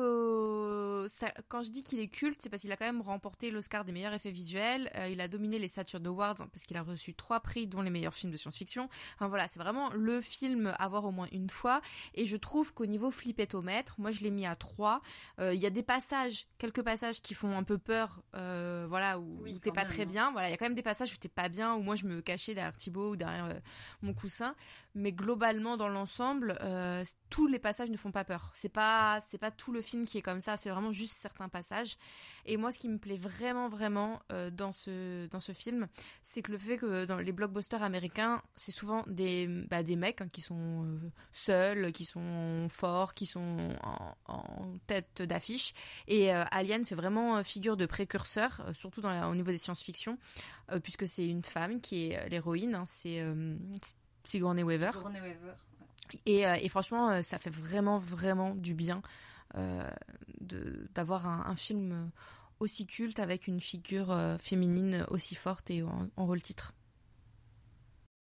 Speaker 8: je dis qu'il est culte, c'est parce qu'il a quand même remporté l'Oscar des meilleurs effets visuels, il a dominé les Saturn Awards parce qu'il a reçu 3 prix dont les meilleurs films de science-fiction. Enfin voilà, c'est vraiment le film à voir au moins une fois, et je trouve qu'au niveau flippettomètre, moi je l'ai mis à 3. Il y a quelques passages qui font un peu peur, où t'es pas très bien. Voilà, il y a quand même des passages où t'es pas bien, où moi je me cachais derrière Thibaut ou derrière mon coussin. Mais globalement, dans l'ensemble, tous les passages ne font pas peur. C'est pas tout le film qui est comme ça, c'est vraiment juste certains passages. Et moi, ce qui me plaît vraiment, vraiment dans ce film, c'est que le fait que dans les blockbusters américains, c'est souvent des mecs hein, qui sont seuls, qui sont forts, qui sont en tête d'affiche. Et Alien fait vraiment figure de précurseur, surtout au niveau des science-fiction, puisque c'est une femme qui est l'héroïne, hein, c'est Sigourney Weaver. Et franchement, ça fait vraiment, vraiment du bien d'avoir un film aussi culte avec une figure féminine aussi forte et en rôle titre.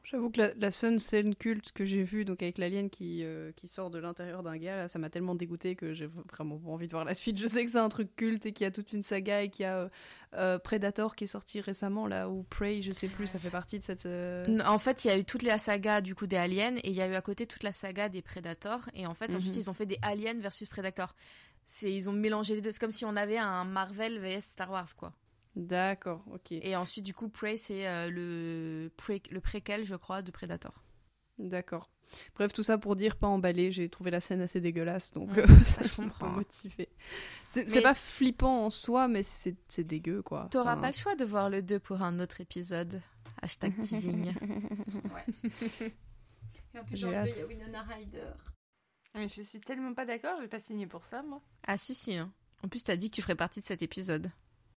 Speaker 4: J'avoue que la seule scène culte que j'ai vue, donc avec l'alien qui sort de l'intérieur d'un gars, là, ça m'a tellement dégoûté que j'ai vraiment pas envie de voir la suite. Je sais que c'est un truc culte et qu'il y a toute une saga et qu'il y a Predator qui est sorti récemment, là, ou Prey, je sais plus, ça fait partie de cette...
Speaker 8: En fait, il y a eu toute la saga du coup des aliens et il y a eu à côté toute la saga des Predators. Et en fait, ensuite, ils ont fait des aliens versus Predator. Ils ont mélangé les deux. C'est comme si on avait un Marvel vs Star Wars, quoi.
Speaker 4: D'accord, ok.
Speaker 8: Et ensuite, du coup, Prey, c'est le préquel, je crois, de Predator.
Speaker 4: D'accord. Bref, tout ça pour dire pas emballé, j'ai trouvé la scène assez dégueulasse, donc
Speaker 8: ça je comprends.
Speaker 4: Motivé. C'est pas flippant en soi, mais c'est dégueu, quoi.
Speaker 8: T'auras pas le choix de voir le 2 pour un autre épisode. #teasing.
Speaker 9: Ouais. Et en plus, dans le 2, il y a Winona Ryder.
Speaker 10: Mais je suis tellement pas d'accord, j'ai pas signé pour ça, moi.
Speaker 8: Ah si. Hein. En plus, t'as dit que tu ferais partie de cet épisode.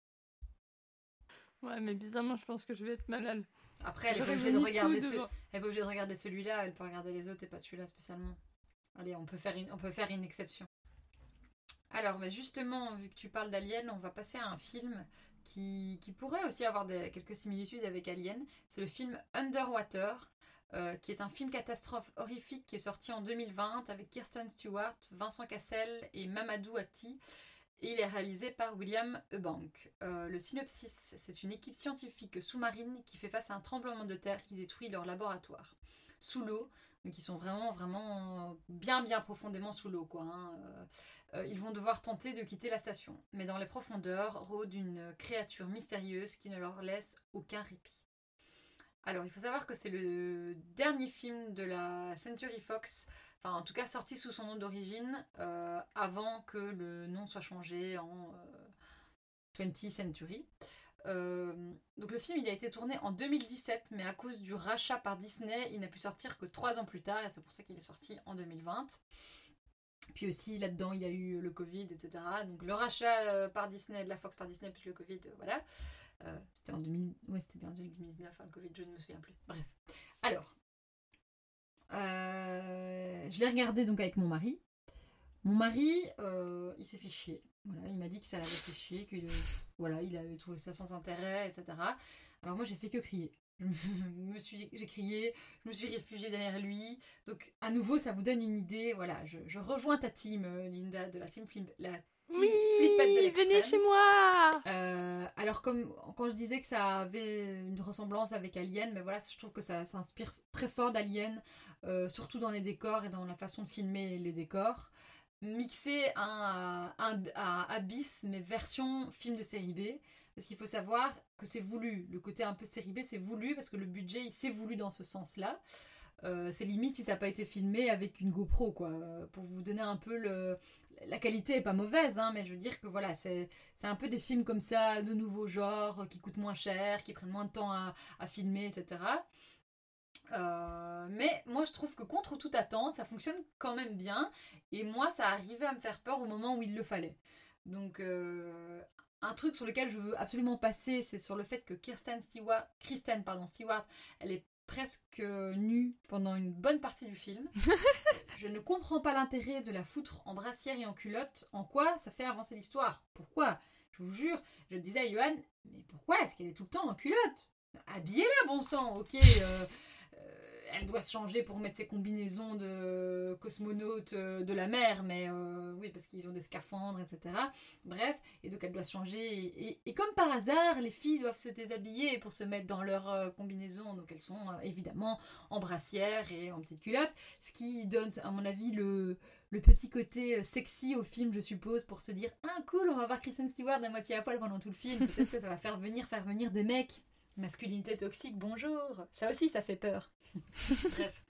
Speaker 10: Ouais, mais bizarrement, je pense que je vais être malade.
Speaker 9: Après, elle est pas obligée de regarder celui-là, elle peut regarder les autres et pas celui-là spécialement. Allez, on peut faire une exception. Alors, bah justement, vu que tu parles d'Alien, on va passer à un film qui pourrait aussi avoir quelques similitudes avec Alien. C'est le film Underwater, qui est un film catastrophe horrifique qui est sorti en 2020 avec Kirsten Stewart, Vincent Cassel et Mamadou Ati. Et il est réalisé par William Eubank. Le synopsis, c'est une équipe scientifique sous-marine qui fait face à un tremblement de terre qui détruit leur laboratoire. Sous l'eau, donc ils sont vraiment bien profondément sous l'eau, quoi. Ils vont devoir tenter de quitter la station. Mais dans les profondeurs rôde une créature mystérieuse qui ne leur laisse aucun répit. Alors, il faut savoir que c'est le dernier film de la Century Fox, enfin en tout cas sorti sous son nom d'origine, avant que le nom soit changé en 20th Century. Donc le film il a été tourné en 2017, mais à cause du rachat par Disney, il n'a pu sortir que 3 ans plus tard, et c'est pour ça qu'il est sorti en 2020. Puis aussi là-dedans il y a eu le Covid, etc. Donc le rachat par Disney, de la Fox par Disney, plus le Covid, voilà. C'était en 2019, hein, le Covid, je ne me souviens plus. Bref. Alors, je l'ai regardé donc avec mon mari. Mon mari, il s'est fait chier. Voilà, il m'a dit que ça l'avait fait chier, que voilà, il avait trouvé ça sans intérêt, etc. Alors moi, j'ai fait que crier. J'ai crié, je me suis réfugiée derrière lui. Donc, à nouveau, ça vous donne une idée. Voilà, je rejoins ta team, Linda, de la team
Speaker 10: Oui, venez chez moi.
Speaker 9: Alors quand je disais que ça avait une ressemblance avec Alien, mais voilà, je trouve que ça s'inspire très fort d'Alien, surtout dans les décors et dans la façon de filmer les décors, mixé à Abyss, mais version film de série B. Parce qu'il faut savoir que c'est voulu, le côté un peu série B c'est voulu parce que le budget il s'est voulu dans ce sens-là. C'est limite si ça n'a pas été filmé avec une GoPro, quoi. Pour vous donner un peu la qualité est pas mauvaise, hein, mais je veux dire que voilà, c'est un peu des films comme ça, de nouveau genre, qui coûtent moins cher, qui prennent moins de temps à filmer, etc. Mais moi je trouve que contre toute attente, ça fonctionne quand même bien, et moi ça arrivait à me faire peur au moment où il le fallait. Donc un truc sur lequel je veux absolument passer, c'est sur le fait que Kristen Stewart, elle est presque nue pendant une bonne partie du film. Je ne comprends pas l'intérêt de la foutre en brassière et en culotte. En quoi ça fait avancer l'histoire? Pourquoi? Je vous jure, je disais à Johan, mais pourquoi est-ce qu'elle est tout le temps en culotte? Habillez-la, bon sang, ok. Elle doit se changer pour mettre ses combinaisons de cosmonautes de la mer, mais oui, parce qu'ils ont des scaphandres, etc. Bref, et donc elle doit se changer. Et comme par hasard, les filles doivent se déshabiller pour se mettre dans leur combinaison, donc elles sont évidemment en brassière et en petite culotte, ce qui donne, à mon avis, le petit côté sexy au film, je suppose, pour se dire « Ah, cool, on va voir Kristen Stewart à moitié à poil pendant tout le film, peut-être que ça va faire venir des mecs. » Masculinité toxique, bonjour. Ça aussi, ça fait peur. Bref.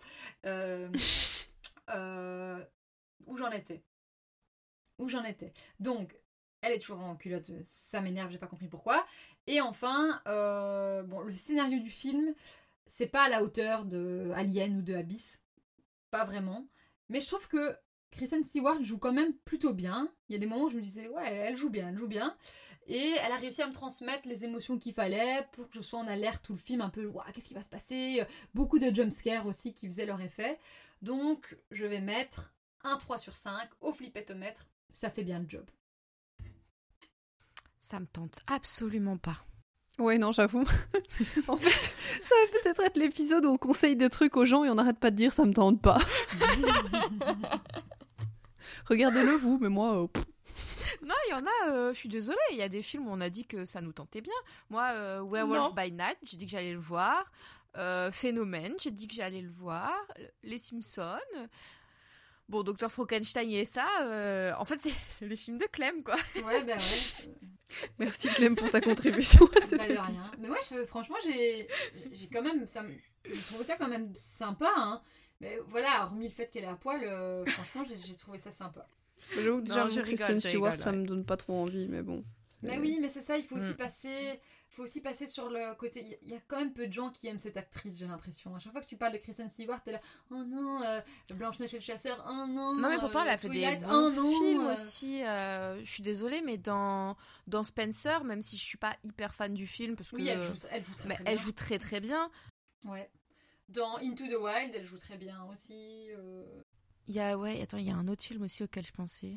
Speaker 9: Où j'en étais. Donc, elle est toujours en culotte, ça m'énerve, j'ai pas compris pourquoi. Et enfin, le scénario du film, c'est pas à la hauteur de Alien ou de Abyss. Pas vraiment. Mais je trouve que Kristen Stewart joue quand même plutôt bien. Il y a des moments où je me disais, ouais, elle joue bien. Et elle a réussi à me transmettre les émotions qu'il fallait pour que je sois en alerte tout le film, un peu, ouah, qu'est-ce qui va se passer? Beaucoup de jumpscares aussi qui faisaient leur effet. Donc, je vais mettre un 3 sur 5 au flipettomètre. Ça fait bien le job.
Speaker 8: Ça me tente absolument pas.
Speaker 4: Ouais, non, j'avoue. En fait, ça va peut-être être l'épisode où on conseille des trucs aux gens et on n'arrête pas de dire ça me tente pas. Regardez-le vous, mais moi...
Speaker 8: Non, il y en a, je suis désolée, il y a des films où on a dit que ça nous tentait bien. Moi, Werewolf by Night, j'ai dit que j'allais le voir. Phénomène, j'ai dit que j'allais le voir. Les Simpsons. Bon, Dr. Frankenstein et ça, en fait, c'est les films de Clem, quoi.
Speaker 9: Ouais, bah ouais.
Speaker 4: Merci Clem pour ta contribution à cet
Speaker 9: de
Speaker 4: épisode.
Speaker 9: rien. Mais ouais, franchement, j'ai quand même... j'ai trouvé ça quand même sympa, hein. Mais voilà, hormis le fait qu'elle est à poil, franchement, j'ai trouvé ça sympa.
Speaker 4: J'avoue que déjà,
Speaker 8: je
Speaker 4: Kristen
Speaker 8: rigole,
Speaker 4: Stewart,
Speaker 8: ouais.
Speaker 4: ça me donne pas trop envie, mais bon.
Speaker 9: Mais oui, mais c'est ça, il faut aussi passer sur le côté... Il y a quand même peu de gens qui aiment cette actrice, j'ai l'impression. À chaque fois que tu parles de Kristen Stewart, t'es là, oh non, Blanche-Neige et le chasseur, oh non.
Speaker 8: Non, mais pourtant, elle a fait
Speaker 9: Twilight,
Speaker 8: des bons
Speaker 9: oh non,
Speaker 8: films aussi. Je suis désolée, mais dans Spencer, même si je suis pas hyper fan du film, parce que...
Speaker 9: Oui, elle joue très,
Speaker 8: mais
Speaker 9: très bien.
Speaker 8: elle joue très très bien.
Speaker 9: Ouais. Dans Into the Wild, elle joue très bien aussi.
Speaker 8: Il y a un autre film aussi auquel je pensais.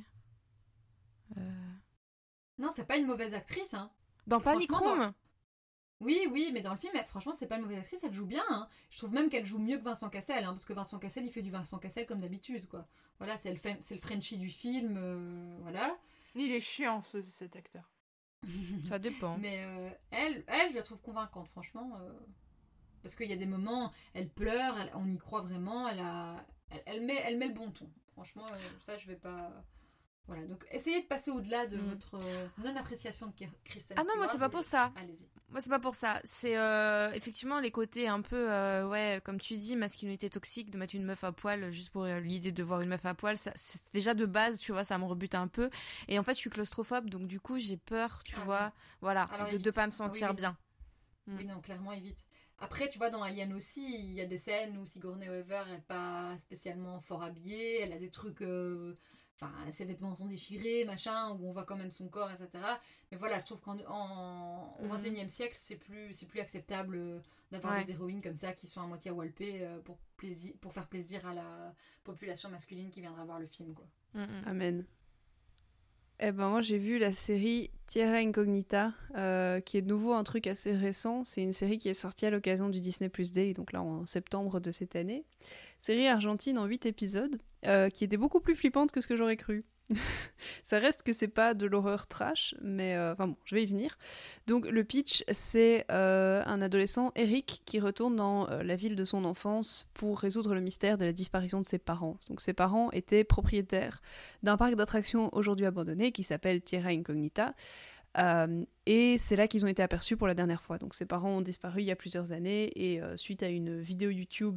Speaker 9: Non, c'est pas une mauvaise actrice, hein.
Speaker 8: Dans Panic
Speaker 9: Franchement,
Speaker 8: Room.
Speaker 9: Oui, mais dans le film, franchement, c'est pas une mauvaise actrice, elle joue bien, hein. Je trouve même qu'elle joue mieux que Vincent Cassel, hein, parce que Vincent Cassel, il fait du Vincent Cassel comme d'habitude, quoi. Voilà, c'est le Frenchie du film, voilà.
Speaker 10: Il est chiant, cet acteur.
Speaker 8: Ça dépend.
Speaker 9: Mais elle, je la trouve convaincante, franchement. Parce qu'il y a des moments, elle pleure, on y croit vraiment, elle met le bon ton. Franchement, ça, je vais pas... Voilà, donc essayez de passer au-delà de votre non-appréciation de Kristen
Speaker 8: Ah non, moi,
Speaker 9: Stewart,
Speaker 8: c'est pas pour ça.
Speaker 9: Allez-y.
Speaker 8: Moi, c'est pas pour ça. C'est effectivement les côtés un peu, comme tu dis, masculinité toxique, de mettre une meuf à poil juste pour l'idée de voir une meuf à poil. Ça, c'est déjà de base, tu vois, ça me rebute un peu. Et en fait, je suis claustrophobe, donc du coup, j'ai peur, tu vois,
Speaker 9: oui.
Speaker 8: voilà,
Speaker 9: Alors,
Speaker 8: de pas me sentir
Speaker 9: oui.
Speaker 8: bien.
Speaker 9: Oui, non, clairement, évite. Après, tu vois, dans Alien aussi, il y a des scènes où Sigourney Weaver n'est pas spécialement fort habillée, elle a des trucs... Enfin, ses vêtements sont déchirés, machin, où on voit quand même son corps, etc. Mais voilà, je trouve qu'au XXIe siècle, c'est plus acceptable d'avoir des héroïnes comme ça qui sont à moitié walpées pour faire plaisir à la population masculine qui viendra voir le film, quoi.
Speaker 4: Amen. Eh ben moi j'ai vu la série Terra Incognita, qui est de nouveau un truc assez récent. C'est une série qui est sortie à l'occasion du Disney Plus Day, donc là en septembre de cette année. Série argentine en 8 épisodes, qui était beaucoup plus flippante que ce que j'aurais cru. Ça reste que c'est pas de l'horreur trash, mais enfin bon, je vais y venir. Donc le pitch, c'est un adolescent, Eric, qui retourne dans la ville de son enfance pour résoudre le mystère de la disparition de ses parents. Donc ses parents étaient propriétaires d'un parc d'attractions aujourd'hui abandonné qui s'appelle Terra Incognita. Et c'est là qu'ils ont été aperçus pour la dernière fois. Donc ses parents ont disparu il y a plusieurs années et suite à une vidéo YouTube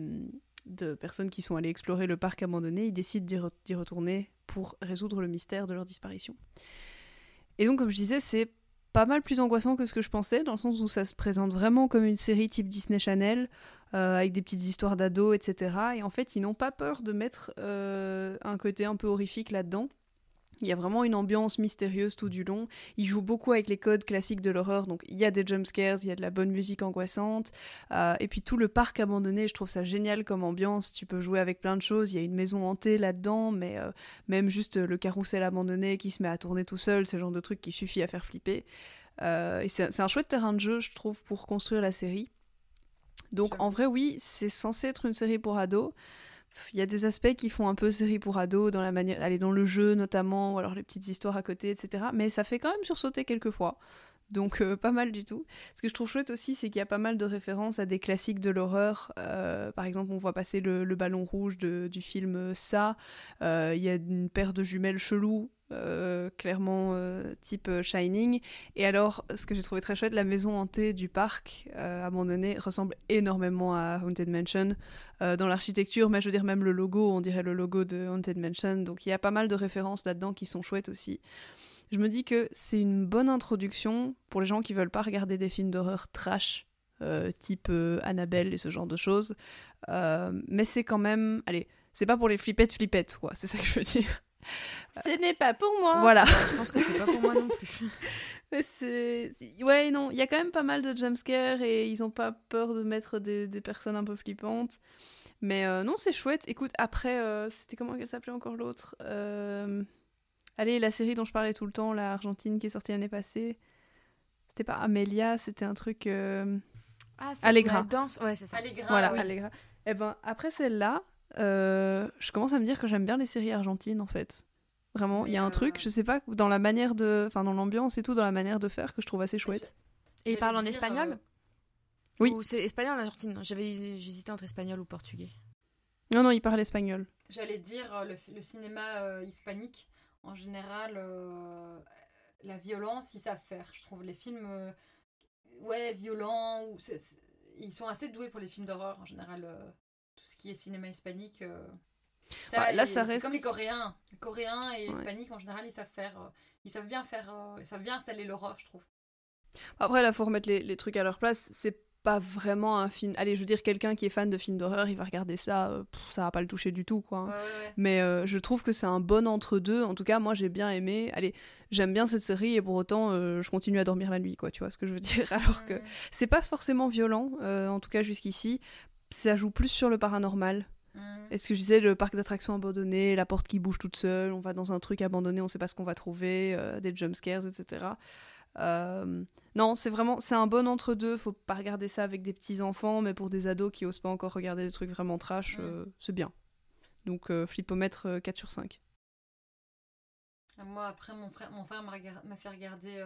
Speaker 4: de personnes qui sont allées explorer le parc abandonné, ils décident d'y retourner pour résoudre le mystère de leur disparition. Et donc, comme je disais, c'est pas mal plus angoissant que ce que je pensais, dans le sens où ça se présente vraiment comme une série type Disney Channel, avec des petites histoires d'ados, etc. Et en fait, ils n'ont pas peur de mettre un côté un peu horrifique là-dedans. Il y a vraiment une ambiance mystérieuse tout du long. Ils jouent beaucoup avec les codes classiques de l'horreur, donc il y a des jumpscares, il y a de la bonne musique angoissante, et puis tout le parc abandonné, je trouve ça génial comme ambiance. Tu peux jouer avec plein de choses, il y a une maison hantée là-dedans, mais même juste le carrousel abandonné qui se met à tourner tout seul, c'est le genre de truc qui suffit à faire flipper. Et c'est un chouette terrain de jeu, je trouve, pour construire la série. Donc en vrai, oui, c'est censé être une série pour ados. Il y a des aspects qui font un peu série pour ados, dans la manière, aller dans le jeu notamment, ou alors les petites histoires à côté, etc. Mais ça fait quand même sursauter quelques fois. Donc pas mal du tout. Ce que je trouve chouette aussi, c'est qu'il y a pas mal de références à des classiques de l'horreur. Par exemple, on voit passer le ballon rouge du film Ça. Il y a une paire de jumelles cheloues, clairement type Shining. Et alors, ce que j'ai trouvé très chouette, la maison hantée du parc abandonné ressemble énormément à Haunted Mansion dans l'architecture, mais je veux dire même le logo, on dirait le logo de Haunted Mansion. Donc il y a pas mal de références là-dedans qui sont chouettes aussi. Je me dis que c'est une bonne introduction pour les gens qui veulent pas regarder des films d'horreur trash, type Annabelle et ce genre de choses. Mais c'est quand même... Allez, c'est pas pour les flippettes, quoi. C'est ça que je veux dire.
Speaker 10: Ce n'est pas pour moi.
Speaker 4: Voilà.
Speaker 8: Je pense que c'est pas pour moi non plus.
Speaker 4: Mais ouais, non, il y a quand même pas mal de jumpscares et ils ont pas peur de mettre des personnes un peu flippantes. Mais non, c'est chouette. Écoute, après, c'était comment qu'elle s'appelait encore l'autre Allez, la série dont je parlais tout le temps, la Argentine qui est sortie l'année passée. c'était pas Amélia, c'était un truc...
Speaker 8: Ah, c'est
Speaker 4: Allegra.
Speaker 8: la danse. Ouais, c'est ça.
Speaker 9: Allegra,
Speaker 4: Voilà,
Speaker 9: oui.
Speaker 4: Allegra. Et ben, après celle-là, je commence à me dire que j'aime bien les séries argentines, en fait. Vraiment, il y a un truc, je sais pas, dans la manière de... Enfin, dans l'ambiance et tout, dans la manière de faire, que je trouve assez chouette.
Speaker 8: Et ils parlent en espagnol
Speaker 4: Oui.
Speaker 8: Ou c'est espagnol, l'Argentine? J'hésitais entre espagnol ou portugais.
Speaker 4: Non, il parle espagnol.
Speaker 9: J'allais dire le cinéma hispanique, en général, la violence, ils savent faire. Je trouve les films violents, ils sont assez doués pour les films d'horreur, en général. Tout ce qui est cinéma hispanique, ça
Speaker 4: ça
Speaker 9: c'est
Speaker 4: reste...
Speaker 9: comme les Coréens. Les Coréens et hispaniques, en général, ils savent bien installer l'horreur, je trouve.
Speaker 4: Après, là, faut remettre les trucs à leur place. C'est pas vraiment un film... Allez, je veux dire, quelqu'un qui est fan de films d'horreur, il va regarder ça, ça va pas le toucher du tout, quoi. Hein.
Speaker 9: Ouais.
Speaker 4: Mais je trouve que c'est un bon entre-deux. En tout cas, moi, j'ai bien aimé. Allez, j'aime bien cette série et pour autant, je continue à dormir la nuit, quoi. Tu vois ce que je veux dire? Alors que c'est pas forcément violent, en tout cas jusqu'ici. Ça joue plus sur le paranormal. Est-ce que je disais, le parc d'attractions abandonné, la porte qui bouge toute seule, on va dans un truc abandonné, on sait pas ce qu'on va trouver, des jumpscares, etc. Non, c'est un bon entre-deux. Faut pas regarder ça avec des petits enfants, mais pour des ados qui osent pas encore regarder des trucs vraiment trash, c'est bien. Donc flippomètre 4 sur 5.
Speaker 9: Moi, après, mon frère m'a fait regarder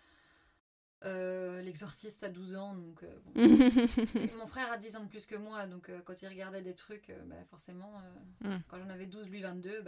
Speaker 9: L'Exorciste à 12 ans, donc mon frère a 10 ans de plus que moi, donc quand il regardait des trucs, forcément, quand j'en avais 12, lui 22,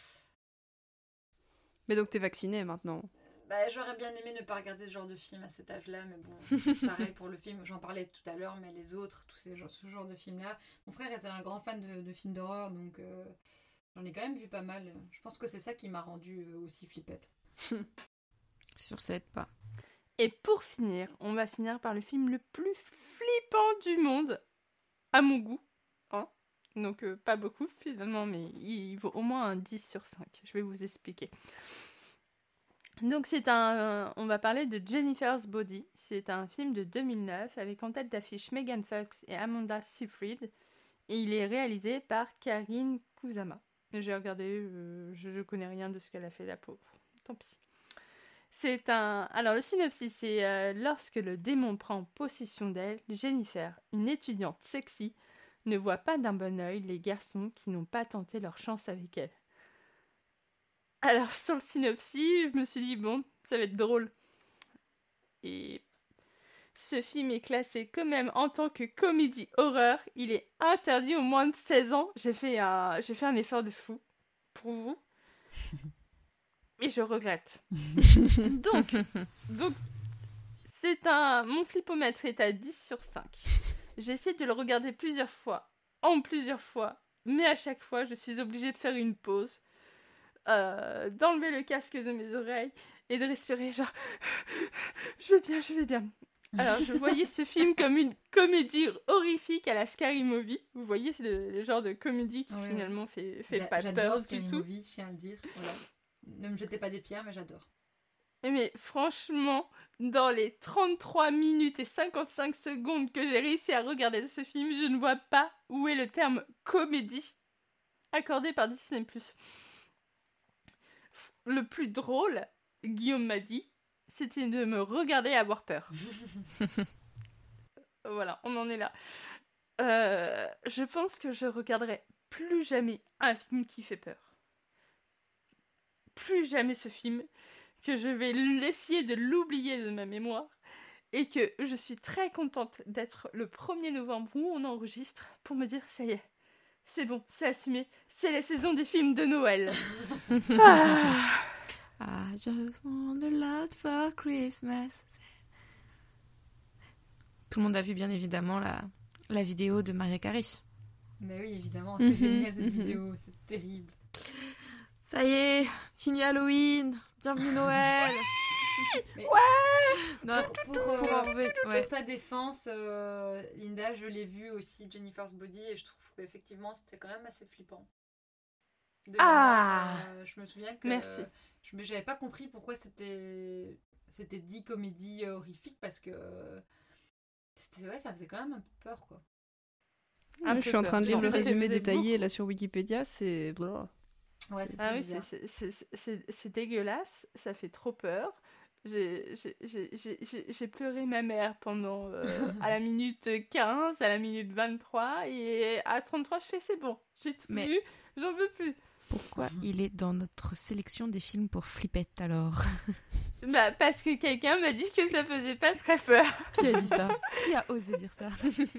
Speaker 4: Mais donc t'es vacciné maintenant?
Speaker 9: J'aurais bien aimé ne pas regarder ce genre de film à cet âge-là, mais bon, pareil pour le film, j'en parlais tout à l'heure, mais les autres, ce genre de films-là, mon frère était un grand fan de films d'horreur, donc j'en ai quand même vu pas mal. Je pense que c'est ça qui m'a rendu aussi flippette.
Speaker 8: Sur ça aide pas.
Speaker 10: Et pour finir, on va finir par le film le plus flippant du monde, à mon goût. Hein, donc pas beaucoup finalement, mais il vaut au moins un 10 sur 5. Je vais vous expliquer. Donc on va parler de Jennifer's Body. C'est un film de 2009 avec en tête d'affiche Megan Fox et Amanda Seyfried. Et il est réalisé par Karine Kusama. J'ai regardé, je connais rien de ce qu'elle a fait, la pauvre. Tant pis. Alors le synopsis, c'est lorsque le démon prend possession d'elle, Jennifer, une étudiante sexy, ne voit pas d'un bon œil les garçons qui n'ont pas tenté leur chance avec elle. Alors sur le synopsis, je me suis dit bon, ça va être drôle. Et ce film est classé quand même en tant que comédie horreur. Il est interdit aux moins de 16 ans. J'ai fait un effort de fou pour vous. Et je regrette. Donc mon flippomètre est à 10 sur 5. J'ai essayé de le regarder plusieurs fois, mais à chaque fois, je suis obligée de faire une pause, d'enlever le casque de mes oreilles et de respirer genre je vais bien. Alors, je voyais ce film comme une comédie horrifique à la Scary Movie. Vous voyez, c'est le genre de comédie qui finalement fait pas peur du tout.
Speaker 9: Movie, je tiens à le dire. Voilà. Ne me jetez pas des pierres, mais j'adore.
Speaker 10: Mais franchement, dans les 33 minutes et 55 secondes que j'ai réussi à regarder ce film, je ne vois pas où est le terme comédie accordé par Disney+. Le plus drôle, Guillaume m'a dit, c'était de me regarder avoir peur. Voilà, on en est là. Je pense que je regarderai plus jamais un film qui fait peur. Plus jamais ce film, que je vais essayer de l'oublier de ma mémoire, et que je suis très contente d'être le 1er novembre où on enregistre pour me dire ça y est, c'est bon, c'est assumé, c'est la saison des films de Noël.
Speaker 8: I just want a lot for Christmas. Tout le monde a vu bien évidemment la vidéo de Mariah Carey.
Speaker 9: Mais oui, évidemment, c'est génial cette vidéo, c'est terrible.
Speaker 8: Ça y est, fini Halloween, bienvenue Noël.
Speaker 9: Non, pour ta défense, Linda, je l'ai vu aussi, Jennifer's Body, et je trouve qu'effectivement c'était quand même assez flippant. Je me souviens que
Speaker 10: merci.
Speaker 9: J'avais pas compris pourquoi c'était dit comédie horrifique, parce que ça faisait quand même un peu peur, quoi.
Speaker 4: Je suis en train de lire le résumé détaillé là sur Wikipédia, c'est...
Speaker 9: Ouais, c'est
Speaker 10: oui,
Speaker 9: bizarre.
Speaker 10: c'est dégueulasse, ça fait trop peur. J'ai pleuré ma mère pendant à la minute 15, à la minute 23 et à 33 je fais c'est bon, j'ai tout vu, j'en veux plus.
Speaker 8: Pourquoi il est dans notre sélection des films pour flippettes alors?
Speaker 10: Bah parce que quelqu'un m'a dit que ça faisait pas très peur.
Speaker 8: Qui a dit ça? Qui a osé dire ça?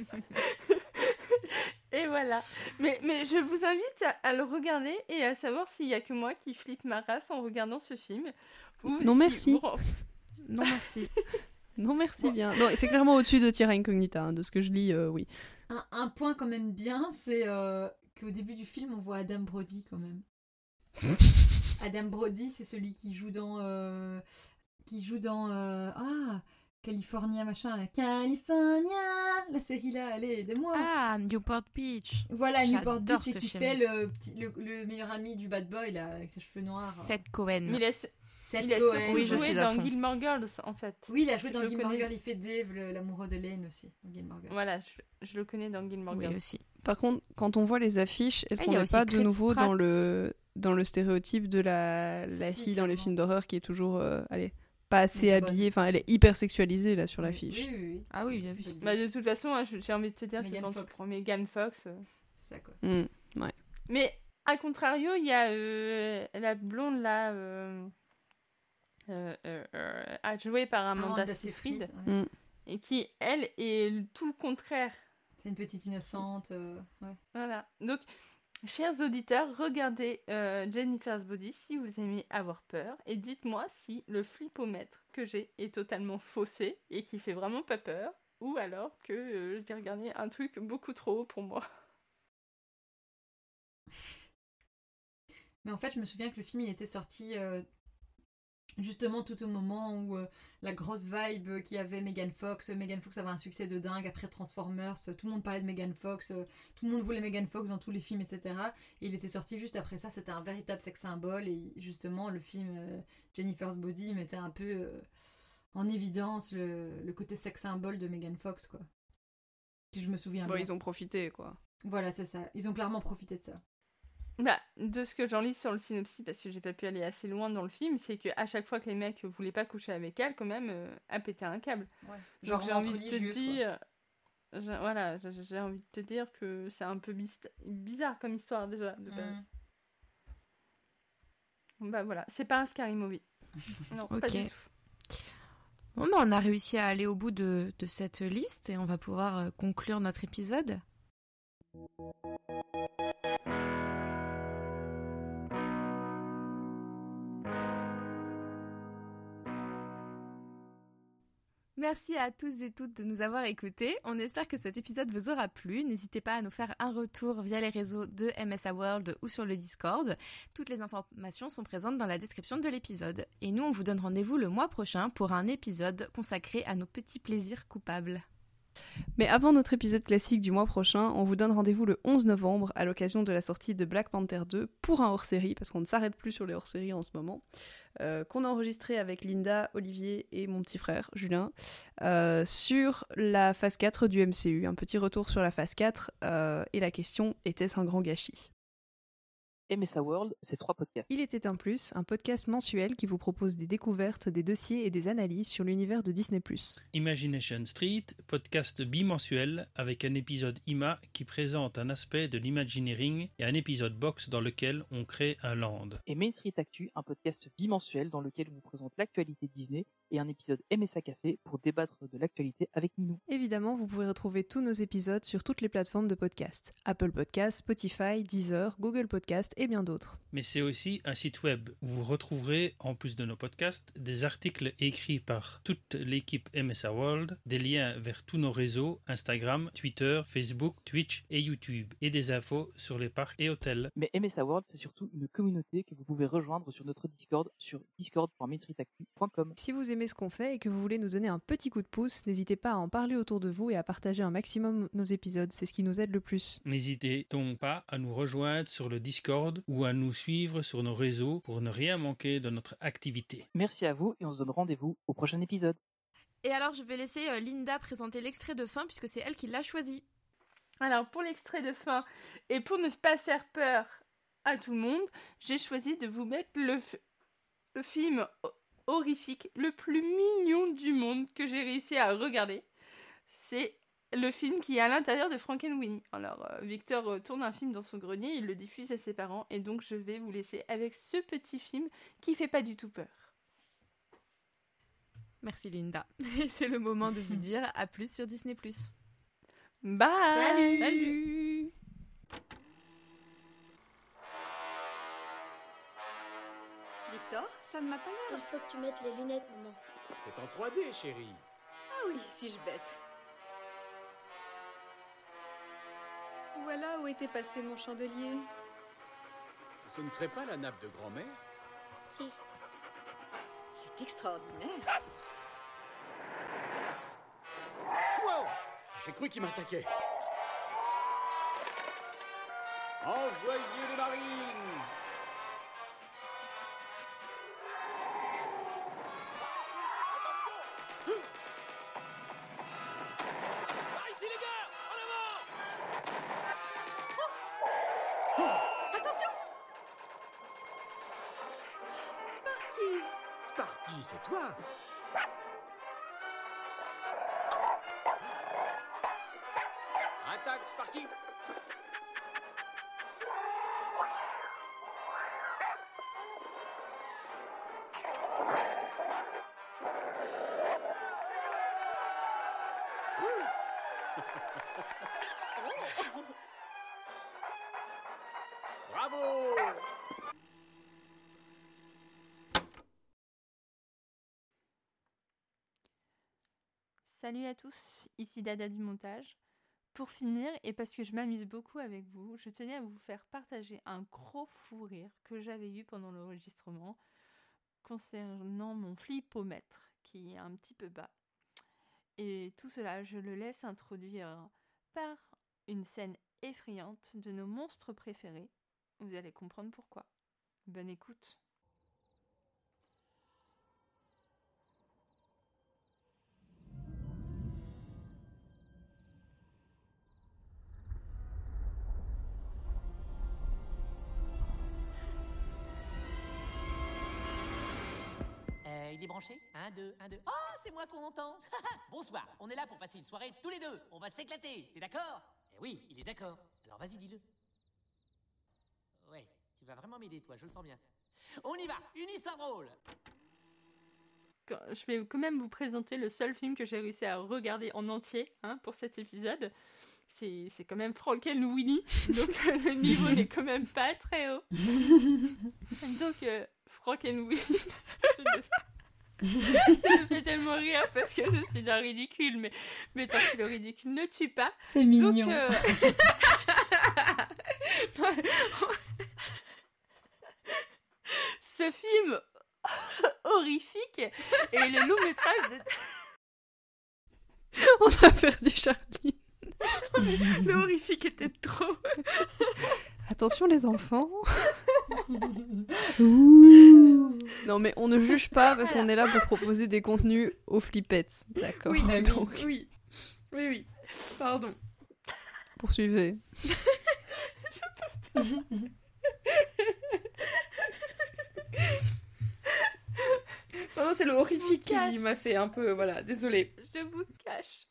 Speaker 10: Et voilà. Mais je vous invite à le regarder et à savoir s'il y a que moi qui flippe ma race en regardant ce film. Ou
Speaker 4: Non, merci.
Speaker 8: Non merci.
Speaker 4: Non merci bien. Non, c'est clairement au-dessus de Terra Incognita, hein, de ce que je lis, oui.
Speaker 9: Un point quand même bien, c'est qu'au début du film, on voit Adam Brody quand même. Adam Brody, c'est celui qui joue dans California machin, la California, la série là, allez, aidez-moi.
Speaker 8: Ah, Newport Beach.
Speaker 9: Voilà, Newport
Speaker 8: J'adore
Speaker 9: Beach,
Speaker 8: ce
Speaker 9: et qui
Speaker 8: film.
Speaker 9: fait le meilleur ami du bad boy là, avec ses cheveux noirs.
Speaker 8: Seth Cohen.
Speaker 10: Mais il a
Speaker 9: Cohen.
Speaker 8: Oui, je
Speaker 10: joué
Speaker 8: suis à
Speaker 10: dans
Speaker 8: fond.
Speaker 10: Gilmore Girls en fait.
Speaker 9: Oui, il a joué dans
Speaker 10: Je le
Speaker 9: Gilmore
Speaker 10: connais.
Speaker 9: Girls, il fait Dave, l'amoureux de Lane aussi. Dans Gilmore Girls.
Speaker 10: Voilà, je le connais dans Gilmore
Speaker 8: Oui
Speaker 10: Girls.
Speaker 8: aussi.
Speaker 4: Par contre, quand on voit les affiches, est-ce
Speaker 8: Ah,
Speaker 4: qu'on
Speaker 8: il y a
Speaker 4: n'est
Speaker 8: aussi
Speaker 4: pas de
Speaker 8: Creed
Speaker 4: nouveau
Speaker 8: Spratt.
Speaker 4: dans le stéréotype de la
Speaker 9: Si,
Speaker 4: fille dans les
Speaker 9: clairement.
Speaker 4: films d'horreur qui est toujours, pas assez
Speaker 9: Oui,
Speaker 4: habillée, enfin elle est hyper sexualisée là sur l'affiche.
Speaker 9: Oui.
Speaker 8: Ah oui, j'ai vu.
Speaker 10: Bah de toute façon, hein, j'ai envie de te dire que
Speaker 9: Megan
Speaker 10: quand
Speaker 9: Fox.
Speaker 10: tu prends Megan Fox...
Speaker 9: C'est ça quoi.
Speaker 4: Ouais.
Speaker 10: Mais à contrario, il y a la blonde là, jouée par Amanda Seyfried,
Speaker 9: ouais.
Speaker 10: et qui, elle, est tout le contraire.
Speaker 9: C'est une petite innocente. Ouais.
Speaker 10: Voilà. Donc, chers auditeurs, regardez Jennifer's Body si vous aimez avoir peur, et dites-moi si le flippomètre que j'ai est totalement faussé et qui fait vraiment pas peur, ou alors que j'ai regardé un truc beaucoup trop haut pour moi.
Speaker 9: Mais en fait, je me souviens que le film il était sorti justement tout au moment où la grosse vibe qu'il y avait Megan Fox avait un succès de dingue après Transformers, tout le monde parlait de Megan Fox, tout le monde voulait Megan Fox dans tous les films, etc. Et il était sorti juste après ça, c'était un véritable sex symbole et justement le film Jennifer's Body mettait un peu en évidence le côté sex symbole de Megan Fox, quoi. Si je me souviens
Speaker 4: Bon,
Speaker 9: bien.
Speaker 4: ils ont profité quoi.
Speaker 9: Voilà, c'est ça. Ils ont clairement profité de ça.
Speaker 10: Bah, de ce que j'en lis sur le synopsis, parce que j'ai pas pu aller assez loin dans le film, c'est qu'à chaque fois que les mecs voulaient pas coucher avec elle, quand même, elle pétait un câble.
Speaker 9: Ouais.
Speaker 10: Donc j'ai envie de te
Speaker 9: religieuse, quoi.
Speaker 10: dire... j'ai envie de te dire que c'est un peu bizarre comme histoire déjà, de base. Bah voilà, c'est pas un scary movie. Non, pas
Speaker 8: Ok.
Speaker 10: du tout.
Speaker 8: Bon, bah, on a réussi à aller au bout de cette liste et on va pouvoir conclure notre épisode. Merci à tous et toutes de nous avoir écoutés. On espère que cet épisode vous aura plu. N'hésitez pas à nous faire un retour via les réseaux de MSA World ou sur le Discord. Toutes les informations sont présentes dans la description de l'épisode. Et nous, on vous donne rendez-vous le mois prochain pour un épisode consacré à nos petits plaisirs coupables.
Speaker 4: Mais avant notre épisode classique du mois prochain, on vous donne rendez-vous le 11 novembre à l'occasion de la sortie de Black Panther 2 pour un hors-série, parce qu'on ne s'arrête plus sur les hors-séries en ce moment, qu'on a enregistré avec Linda, Olivier et mon petit frère, Julien, sur la phase 4 du MCU. Un petit retour sur la phase 4, et la question, était-ce un grand gâchis ?
Speaker 11: MSA World, c'est 3 podcasts.
Speaker 4: Il était un plus, un podcast mensuel qui vous propose des découvertes, des dossiers et des analyses sur l'univers de Disney+.
Speaker 12: Imagination Street, podcast bimensuel avec un épisode IMA qui présente un aspect de l'imagineering et un épisode box dans lequel on crée un land.
Speaker 11: Et Main Street Actu, un podcast bimensuel dans lequel on vous présente l'actualité Disney et un épisode MSA Café pour débattre de l'actualité avec Ninou.
Speaker 4: Évidemment, vous pouvez retrouver tous nos épisodes sur toutes les plateformes de podcast. Apple Podcasts, Spotify, Deezer, Google Podcasts et bien d'autres.
Speaker 12: Mais c'est aussi un site web où vous retrouverez, en plus de nos podcasts, des articles écrits par toute l'équipe MSA World, des liens vers tous nos réseaux, Instagram, Twitter, Facebook, Twitch et YouTube, et des infos sur les parcs et hôtels.
Speaker 11: Mais MSA World, c'est surtout une communauté que vous pouvez rejoindre sur notre Discord, sur discord.mainstreetactu.com.
Speaker 4: Si vous aimez ce qu'on fait et que vous voulez nous donner un petit coup de pouce, n'hésitez pas à en parler autour de vous et à partager un maximum nos épisodes, c'est ce qui nous aide le plus.
Speaker 12: N'hésitez donc pas à nous rejoindre sur le Discord ou à nous suivre sur nos réseaux pour ne rien manquer de notre activité.
Speaker 11: Merci à vous et on se donne rendez-vous au prochain épisode.
Speaker 8: Et alors, je vais laisser Linda présenter l'extrait de fin puisque c'est elle qui l'a choisi.
Speaker 10: Alors, pour l'extrait de fin, et pour ne pas faire peur à tout le monde, j'ai choisi de vous mettre le film horrifique le plus mignon du monde que j'ai réussi à regarder. C'est le film qui est à l'intérieur de Frankenweenie. Alors, Victor tourne un film dans son grenier, il le diffuse à ses parents, et donc je vais vous laisser avec ce petit film qui fait pas du tout peur.
Speaker 8: Merci Linda. C'est le moment de vous dire à plus sur Disney+.
Speaker 10: Bye.
Speaker 4: Salut.
Speaker 2: Victor, ça ne m'a pas l'air. Il faut que tu mettes les lunettes, maman.
Speaker 13: C'est en 3D, chérie.
Speaker 2: Ah oui, suis-je bête. Voilà où était passé mon chandelier.
Speaker 13: Ce ne serait pas la nappe de grand-mère?
Speaker 2: Si. C'est extraordinaire.
Speaker 13: Wow! J'ai cru qu'il m'attaquait. Envoyez les Marines!
Speaker 2: Attention! Sparky!
Speaker 13: Sparky, c'est toi? Attaque, Sparky! Bravo!
Speaker 10: Salut à tous, ici Dada du montage. Pour finir, et parce que je m'amuse beaucoup avec vous, je tenais à vous faire partager un gros fou rire que j'avais eu pendant l'enregistrement concernant mon flippomètre, qui est un petit peu bas. Et tout cela, je le laisse introduire par une scène effrayante de nos monstres préférés. Vous allez comprendre pourquoi. Bonne écoute.
Speaker 14: Il est branché? 1, 2, 1, 2. Oh, c'est moi qu'on entend. Bonsoir, on est là pour passer une soirée tous les deux. On va s'éclater, t'es d'accord? Eh oui, il est d'accord. Alors vas-y, dis-le. Ouais, tu vas vraiment m'aider, toi, je le sens bien. On y va, une histoire drôle.
Speaker 10: Je vais quand même vous présenter le seul film que j'ai réussi à regarder en entier pour cet épisode. C'est quand même Frankenweenie, donc le niveau n'est quand même pas très haut. Donc Frankenweenie, ça me fait tellement rire parce que je suis d'un ridicule, mais tant que le ridicule ne tue pas.
Speaker 9: C'est mignon.
Speaker 10: Donc, ce film horrifique et le long métrage de...
Speaker 4: On a perdu Charlie.
Speaker 8: Le horrifique était trop.
Speaker 4: Attention les enfants. Non mais on ne juge pas parce qu'on est là pour proposer des contenus aux flippettes. D'accord.
Speaker 8: Oui,
Speaker 4: donc...
Speaker 8: oui. Pardon.
Speaker 4: Poursuivez.
Speaker 8: Pardon, c'est le horrifique qui m'a fait un peu... Voilà, désolée.
Speaker 10: Je vous cache.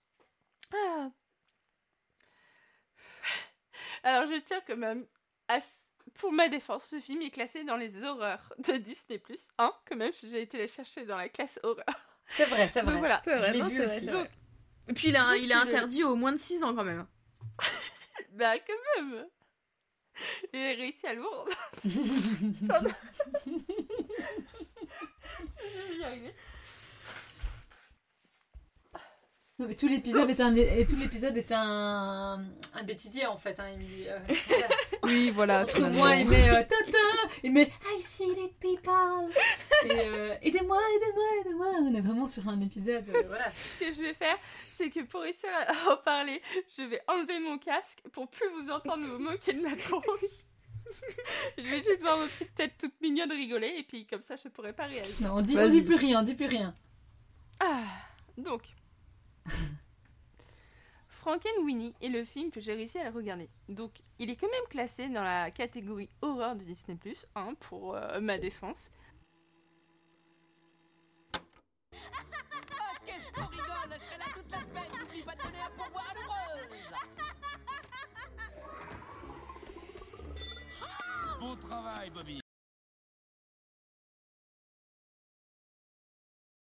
Speaker 10: Alors je tiens quand même pour ma défense, ce film est classé dans les horreurs de Disney+, quand même, j'ai été les chercher dans la classe horreur.
Speaker 9: C'est vrai.
Speaker 10: Donc voilà.
Speaker 8: C'est vrai, non, c'est vrai. Donc, et puis il est interdit aux moins de 6 ans quand même.
Speaker 10: Bah quand même. J'ai réussi à le vendre. Pardon. Je vais y arriver.
Speaker 9: Non, mais tout l'épisode est un bêtisier en fait. Voilà.
Speaker 4: Oui, voilà.
Speaker 9: Au moins il met il met I see it people. Et aidez-moi. On est vraiment sur un épisode. Voilà.
Speaker 10: Ce que je vais faire, c'est que pour réussir à en parler, je vais enlever mon casque pour plus vous entendre vous moquer de ma tronche. Je vais juste voir vos petites têtes toutes mignonnes rigoler et puis comme ça je pourrai pas réagir.
Speaker 9: Non, on dit plus rien.
Speaker 10: Donc. Frankenweenie est le film que j'ai réussi à regarder. Donc, il est quand même classé dans la catégorie horreur de Disney+, pour ma défense.
Speaker 14: pas te donner un pourboire à l'heureuse.
Speaker 3: Bon travail, Bobby.